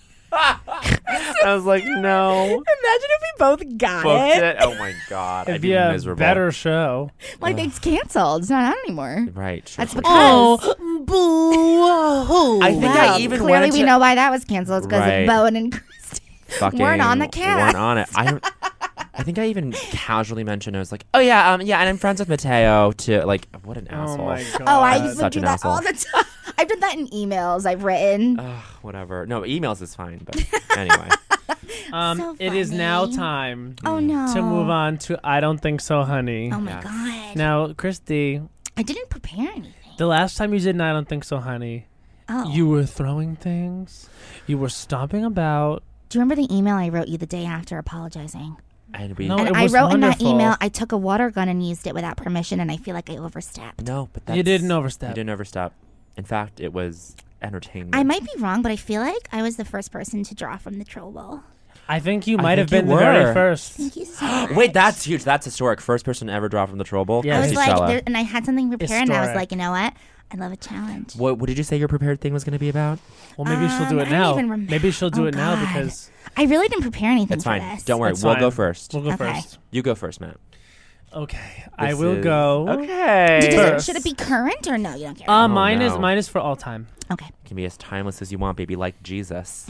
I was like, no. Imagine if we both got Booked it. it. Oh my god. It'd I'd be be a miserable. better show. Like it's canceled. It's not on anymore. Right. Sure. That's because boo! I think Wow, I even clearly wanted we to- know why that was canceled. It's because Right. of Bowen and Christy weren't on the cast. Weren't on it. I think I even casually mentioned I was like, oh yeah, and I'm friends with Mateo too. Like, what an Oh asshole. my god. Oh, I used to Such do an that asshole. all the time. I've done that in emails I've written. Ugh, whatever. No, emails is fine, but anyway. So It is now funny. time Oh no. to move on to I Don't Think So, Honey. Oh my Yes. god. Now, Christy, I didn't prepare anything. the last time you did an I Don't Think So, Honey, Oh. you were throwing things, you were stomping about. Do you remember the email I wrote you the day after apologizing? And we No, And it I was wrote in that wonderful. email, I took a water gun and used it without permission, and I feel like I overstepped. No, but that's, You didn't You overstep. didn't overstep. In fact, it was entertainment. I might be wrong, but I feel like I was the first person to draw from the troll bowl. I think you I might have think been you the very were. first. Thank you so much. Wait, that's huge. That's historic. First person to ever draw from the troll bowl. Yeah, I was Christy like, Stella. there, and I had something prepared, and I was Historic. like, you know what? I love a challenge. What did you say your prepared thing was going to be about? Well, maybe she'll do I it don't now. even remember. Maybe she'll do Oh, it now God. because I really didn't prepare anything It's for fine. this. Don't worry. That's We'll fine. go first. we'll go Okay. first. You go first, Matt. Okay, I This will is- go. Okay. First. Should it be current or no? You don't care. Mine is no. mine is for all time. Okay. Can be as timeless as you want, baby, like Jesus.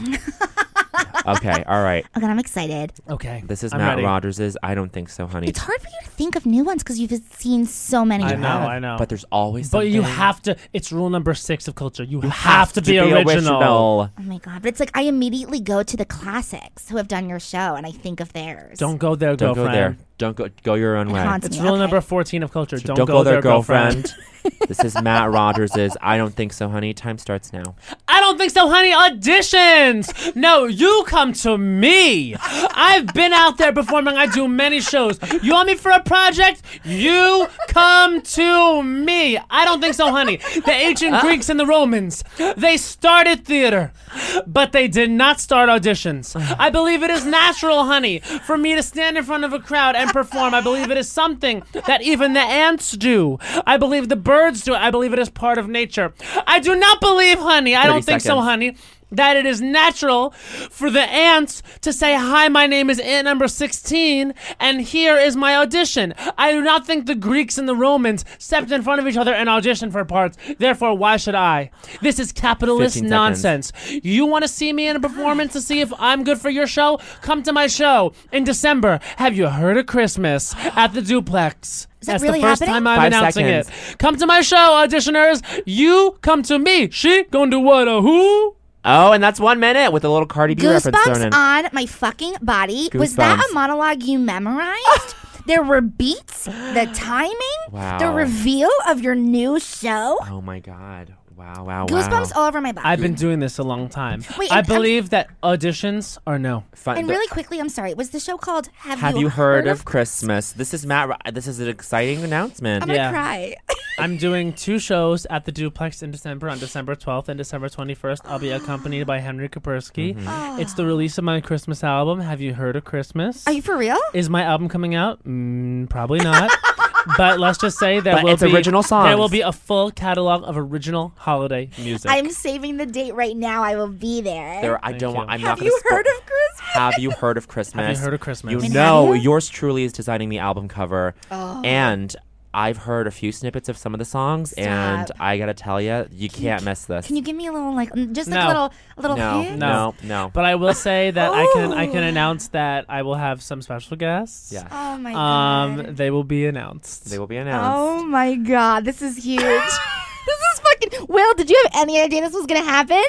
Okay, all right. Okay, I'm excited. Okay, This is I'm Matt ready. Rogers' I Don't Think So, Honey. It's hard for you to think of new ones because you've seen so many. I of know, them. I know. But there's always But something. you have to. It's rule number 6 of culture. You have to be original. original. Oh my god! But it's like I immediately go to the classics who have done your show, and I think of theirs. Don't go there, Don't go girlfriend. there. Don't go your own It way. haunts It's me. rule Okay. number 14 of culture. So Don't go there, girlfriend. This is Matt Rogers' I Don't Think So, Honey. Time starts now. I don't think so, honey. Auditions. No, you come to me. I've been out there performing. I do many shows. You want me for a project? You come to me. I don't think so, honey. The ancient Greeks and the Romans, they started theater, but they did not start auditions. I believe it is natural, honey, for me to stand in front of a crowd and perform. I believe it is something that even the ants do. I believe the birds do it. I believe it is part of nature. I do not believe, honey, I 30 don't think so, seconds. honey, that it is natural for the ants to say, hi, my name is ant number 16, and here is my audition. I do not think the Greeks and the Romans stepped in front of each other and auditioned for parts. Therefore, why should I? This is capitalist 15 nonsense. You want to see me in a performance to see if I'm good for your show? Come to my show in December. Have you heard of Christmas at the Duplex? Is that That's really the first happening? time I'm 5 announcing seconds. it. Come to my show, auditioners. You come to me. She gonna do what? A who? Oh, and that's 1 minute with a little Cardi B reference thrown in. Goosebumps on my fucking body. Was that Goosebumps. a monologue you memorized? There were beats, the timing, Wow. the reveal of your new show. Oh my God. Wow, wow, Goosebumps wow. all over my body. I've been doing this a long time. Wait, I and I'm- believe that auditions are no. Fun- and really quickly, I'm sorry. Was the show called Have you heard of Christmas? This is Matt. This is an exciting announcement. I'm gonna Yeah. cry. I'm doing 2 shows at the Duplex in December, on December 12th and December 21st. I'll be accompanied by Henry Kapersky. It's the release of my Christmas album. Have you heard of Christmas? Are you for real? Is my album coming out? Probably not. But let's just say there But will it's be original songs. There will be a full catalog of original holiday music. I'm saving the date right now. I will be there. There, I Thank don't you. want. I'm Have not. you gonna heard of Christmas? Have you heard of Christmas? Have you heard of Christmas? You mean, know, have you? yours truly is designing the album cover, and I've heard a few snippets of some of the songs, and Stop. I gotta tell you, you can't miss this. Can you give me a little, like, just like No. a little No, hint? no. But I will say that I can announce that I will have some special guests. Yeah, Oh my god. They will be announced. they will be announced. Oh my god, this is huge. This is fucking. Will, did you have any idea this was gonna happen?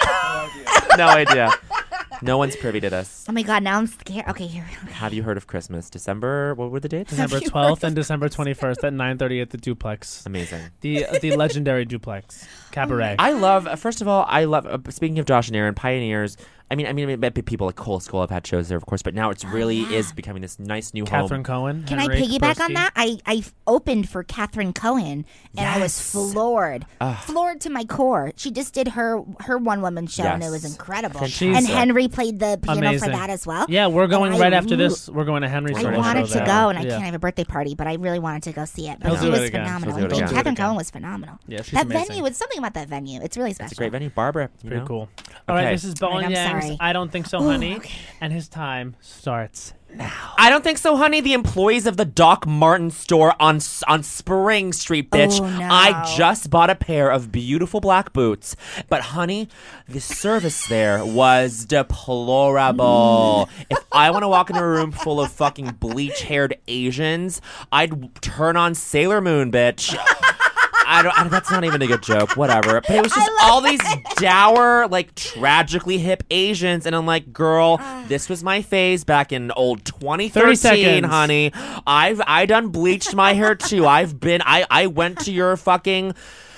No idea. No one's privy to this. Oh my god, now I'm scared. Okay, here. Okay. Have you heard of Christmas? December. What were the dates? December Have you 12th and December 21st at 9:30 at the Duplex. Amazing. The legendary Duplex Cabaret. I love. First of all, I love. Speaking of Josh and Aaron, pioneers. I mean, people like Cole School have had shows there, of course, but now it's really is becoming this nice new Catherine home. Cohen. Can Henry I piggyback Kaspersky. on that? I opened for Catherine Cohen, and I was floored to my core. She just did her one woman show, and it was incredible. Fantastic. And Henry played the piano Amazing. for that as well. Yeah, we're going And right after this. We're going to Henry's. I already wanted show to there. go, and I Yeah. can't have a birthday party, but I really wanted to go see it. But He'll he do was it again. phenomenal. He'll do it And again. Catherine Cohen was phenomenal. Yeah, she's That amazing. venue, it's something about that venue. It's really special. It's a great venue. Barbara, you Pretty know? cool. All right, Okay. this is Bowen All right, I'm Yang's sorry. I Don't Think So, Ooh, Honey. okay. And his time starts. I don't think so, honey. The employees of the Doc Martin store on Spring Street, bitch. Oh, no. I just bought a pair of beautiful black boots. But, honey, the service there was deplorable. If I want to walk into a room full of fucking bleach-haired Asians, I'd turn on Sailor Moon, bitch. That's not even a good joke. Whatever. But it was just all these dour, like, tragically hip Asians. And I'm like, girl, this was my phase back in old 30 2013, seconds. honey. I done bleached my hair, too. I went to your fucking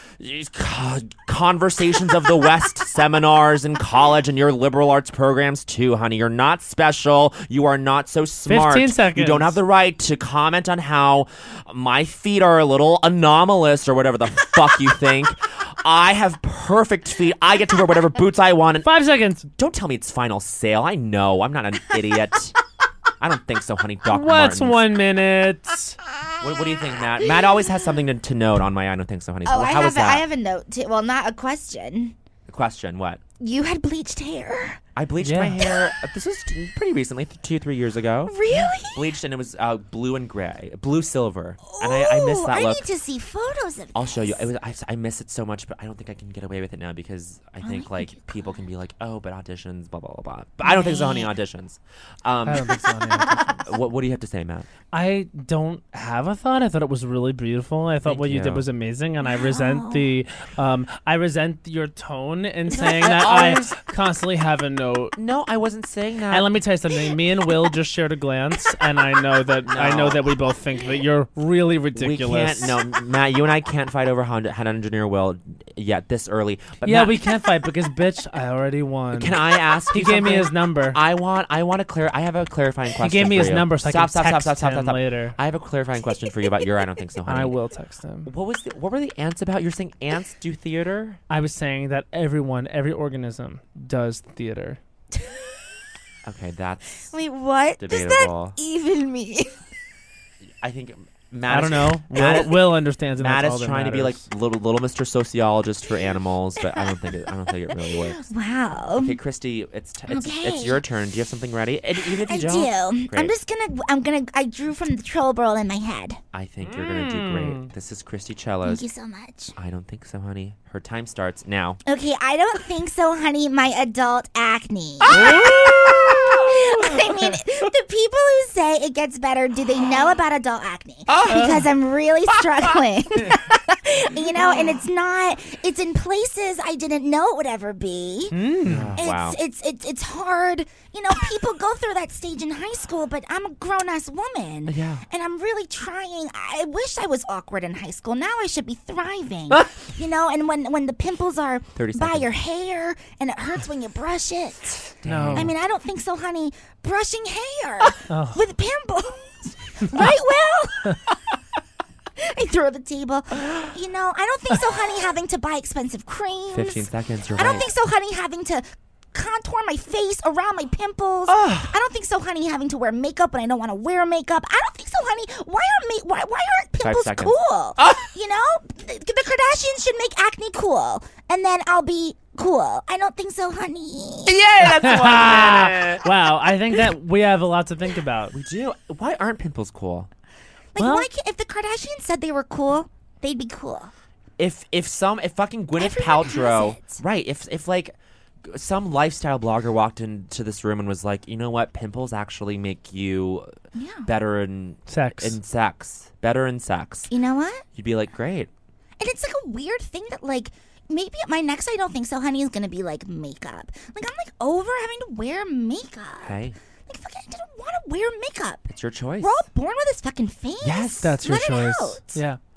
Conversations of the West seminars in college and your liberal arts programs too, honey. You're not special. You are not so smart. 15 seconds. You don't have the right to comment on how my feet are a little anomalous or whatever the fuck you think. I have perfect feet. I get to wear whatever boots I want. And 5 seconds. don't tell me it's final sale. I know. I'm not an idiot. I don't think so, honey. Doc What's Martens. 1 minute? What do you think, Matt? Matt always has something to note on my I don't think so, honey. So Oh, how was that? I have a note too. Well, not a question. Question, what? You had bleached hair. I bleached Yeah. my hair. This was pretty recently, 2-3 years ago. Really? Bleached, and it was blue and gray, blue silver, and I miss that I look. need to see photos of I'll show you. this. I miss it so much, but I don't think I can get away with it now because I think like people can be like, oh, but auditions, blah blah blah blah. But I don't think so, honey. Auditions. I don't think so, honey. What do you have to say, Matt? I don't have a thought. I thought it was really beautiful. I thought Thank what you did you. was amazing, and I resent your tone in saying that I constantly have a note. No, I wasn't saying that. And let me tell you something. Me and Will just shared a glance, and I know that we both think that you're really ridiculous. We can't. No, Matt, you and I can't fight over head engineer Will yet this early. But Yeah, Matt, we can't fight because, bitch, I already won. Can I ask? He you gave me something? his number. I have a clarifying question. He gave me for his you. number so I Stop, can text stop, him later. I have a clarifying question for you about your I don't think so, honey. I will text him. What were the ants about? You're saying ants do theater? I was saying that every organism does theater. Okay, that's Wait, what debatable. does that even mean? I think Matt I don't know. Matt, Will understands. And Matt that's all is that trying to be like matters. little Mr. Sociologist for animals, but I don't think it really works. Wow. Okay, Christy, it's Okay. your turn. Do you have something ready? And even if you I don't, do. Great. I drew from the troll roll in my head. I think you're gonna do great. This is Christy Thank Cello's. you so much. I don't think so, honey. Her time starts now. Okay, I don't think so, honey. My adult acne. I mean, the people who say it gets better, do they know about adult acne? Because I'm really struggling. And it's in places I didn't know it would ever be. Wow. It's hard. People go through that stage in high school, but I'm a grown-ass woman. Yeah. And I'm really trying. I wish I was awkward in high school. Now I should be thriving. And when the pimples are 30 by seconds. your hair and it hurts when you brush it. No. I mean, I don't think so, honey. Brushing hair Oh. with pimples. Right, Will? I throw the table. I don't think so, honey, having to buy expensive creams. 15 seconds. You're I don't right. think so, honey, having to contour my face around my pimples. I don't think so, honey, having to wear makeup when I don't want to wear makeup. I don't think so, honey. Why aren't pimples seconds. cool? The Kardashians should make acne cool, and then I'll be cool. I don't think so, honey. Yeah, that's 1 minute. Wow, I think that we have a lot to think about. We do. Why aren't pimples cool? Well- Why can't, if the Kardashians said they were cool, they'd be cool. If fucking Gwyneth Everyone Paltrow, has it. right? If like some lifestyle blogger walked into this room and was like, you know what, pimples actually make you Yeah. better in Sex. better in sex. You know what? You'd be like, great. And it's like a weird thing that maybe my next I don't think so, honey, is gonna be like makeup. Like I'm over having to wear makeup. Hey, Like fucking I didn't want to wear makeup. it's your choice. We're all born with this fucking face. Yes, That's your Let it choice. out. Yeah.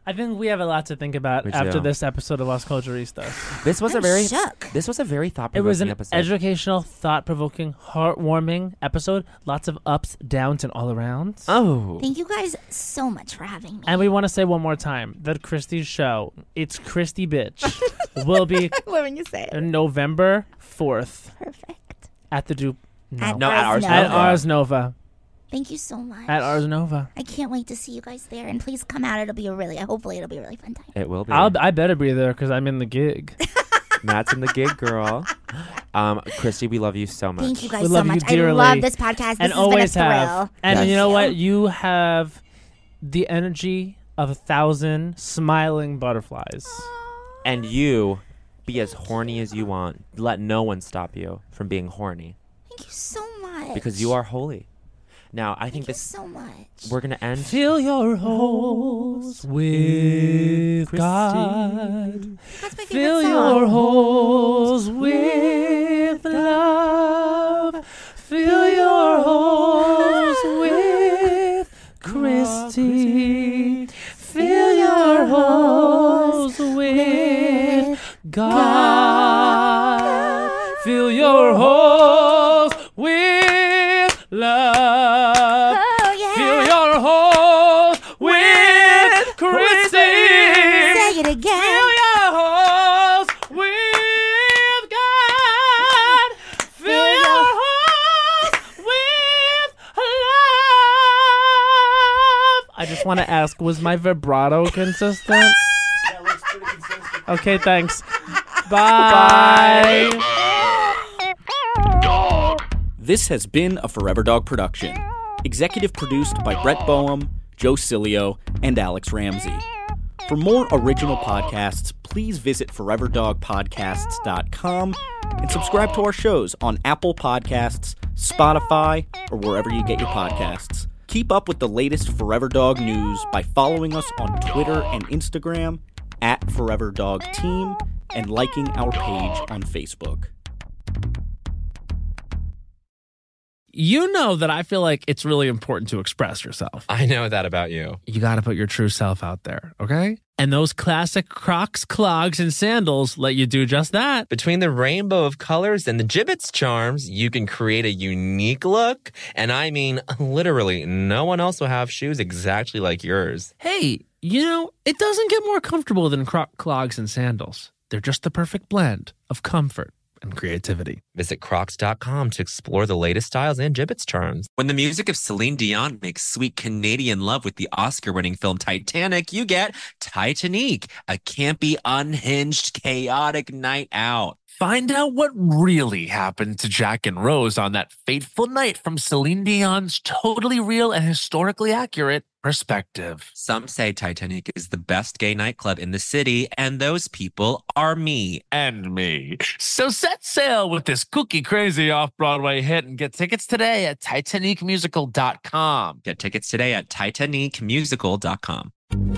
I think we have a lot to think about We after do. this episode of Los Culturistas. This was I'm a very shook. This was a very It thought-provoking was an episode. educational, thought-provoking, heartwarming episode. Lots of ups, downs, and all arounds. Oh. Thank you guys so much for having me. And we want to say one more time that Christy's show, It's Christy Bitch, will be when you say it. November 4th Perfect. at the Dupe. At No, at Ars Nova. At Ars Nova. Thank you so much. At Ars Nova. I can't wait to see you guys there, and please come out. Hopefully it'll be a really fun time. It will be. I better be there because I'm in the gig. Matt's in the gig, girl. Christy, we love you so much. Thank you guys We so love you much. I dearly. love this podcast. This And has always been a thrill. have. And Thank you know what? You have the energy of 1,000 smiling butterflies. And you be as horny as you want. Let no one stop you from being horny Thank you so much. because you are holy. Now, I think Thank you this so much. we're going to end. Fill your holes with Christy. God. That's my favorite Fill song. your holes with love. Fill your holes with Christy. Fill your holes with God. Fill your holes with love. Oh, yeah. Fill your holes with Christy. Say it again. Fill your holes with God. Fill your holes with love. I just want to ask, was my vibrato consistent? That looks pretty consistent. Okay, thanks. Bye. This has been a Forever Dog production. Executive produced by Brett Boehm, Joe Cilio, and Alex Ramsey. For more original podcasts, please visit foreverdogpodcasts.com and subscribe to our shows on Apple Podcasts, Spotify, or wherever you get your podcasts. Keep up with the latest Forever Dog news by following us on Twitter and Instagram at Forever Dog Team and liking our page on Facebook. You know that I feel like it's really important to express yourself. I know that about you. You got to put your true self out there, okay? And those classic Crocs, clogs, and sandals let you do just that. Between the rainbow of colors and the Jibbitz charms, you can create a unique look. And I mean, literally, no one else will have shoes exactly like yours. Hey, you know, it doesn't get more comfortable than Croc clogs and sandals. They're just the perfect blend of comfort and creativity. Visit crocs.com to explore the latest styles and Jibbitz charms. When the music of Celine Dion makes sweet Canadian love with the Oscar-winning film Titanic, you get Titanic, a campy, unhinged, chaotic night out. Find out what really happened to Jack and Rose on that fateful night from Celine Dion's totally real and historically accurate perspective. Some say Titanic is the best gay nightclub in the city, and those people are me. And me. So set sail with this kooky crazy off-Broadway hit and get tickets today at TitanicMusical.com. Get tickets today at TitanicMusical.com.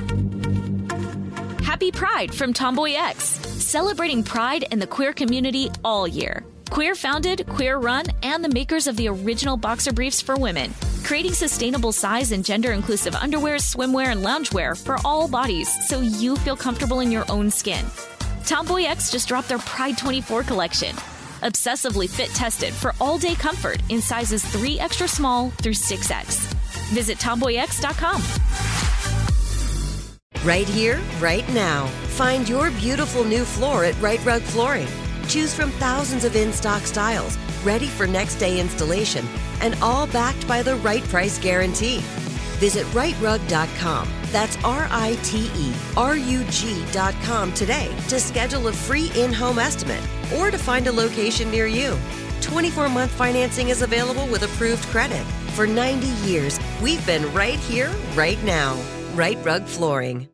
Happy Pride from Tomboy X, celebrating pride and the queer community all year. Queer founded, queer run, and the makers of the original boxer briefs for women, creating sustainable size and gender inclusive underwear, swimwear, and loungewear for all bodies so you feel comfortable in your own skin. Tomboy X just dropped their Pride 24 collection, obsessively fit tested for all day comfort in sizes 3 extra small through 6X. Visit tomboyx.com. Right here, right now. Find your beautiful new floor at Right Rug Flooring. Choose from thousands of in-stock styles, ready for next day installation, and all backed by the right price guarantee. Visit rightrug.com. That's RITERUG.com today to schedule a free in-home estimate or to find a location near you. 24-month financing is available with approved credit. For 90 years, we've been right here, right now. Right Rug Flooring.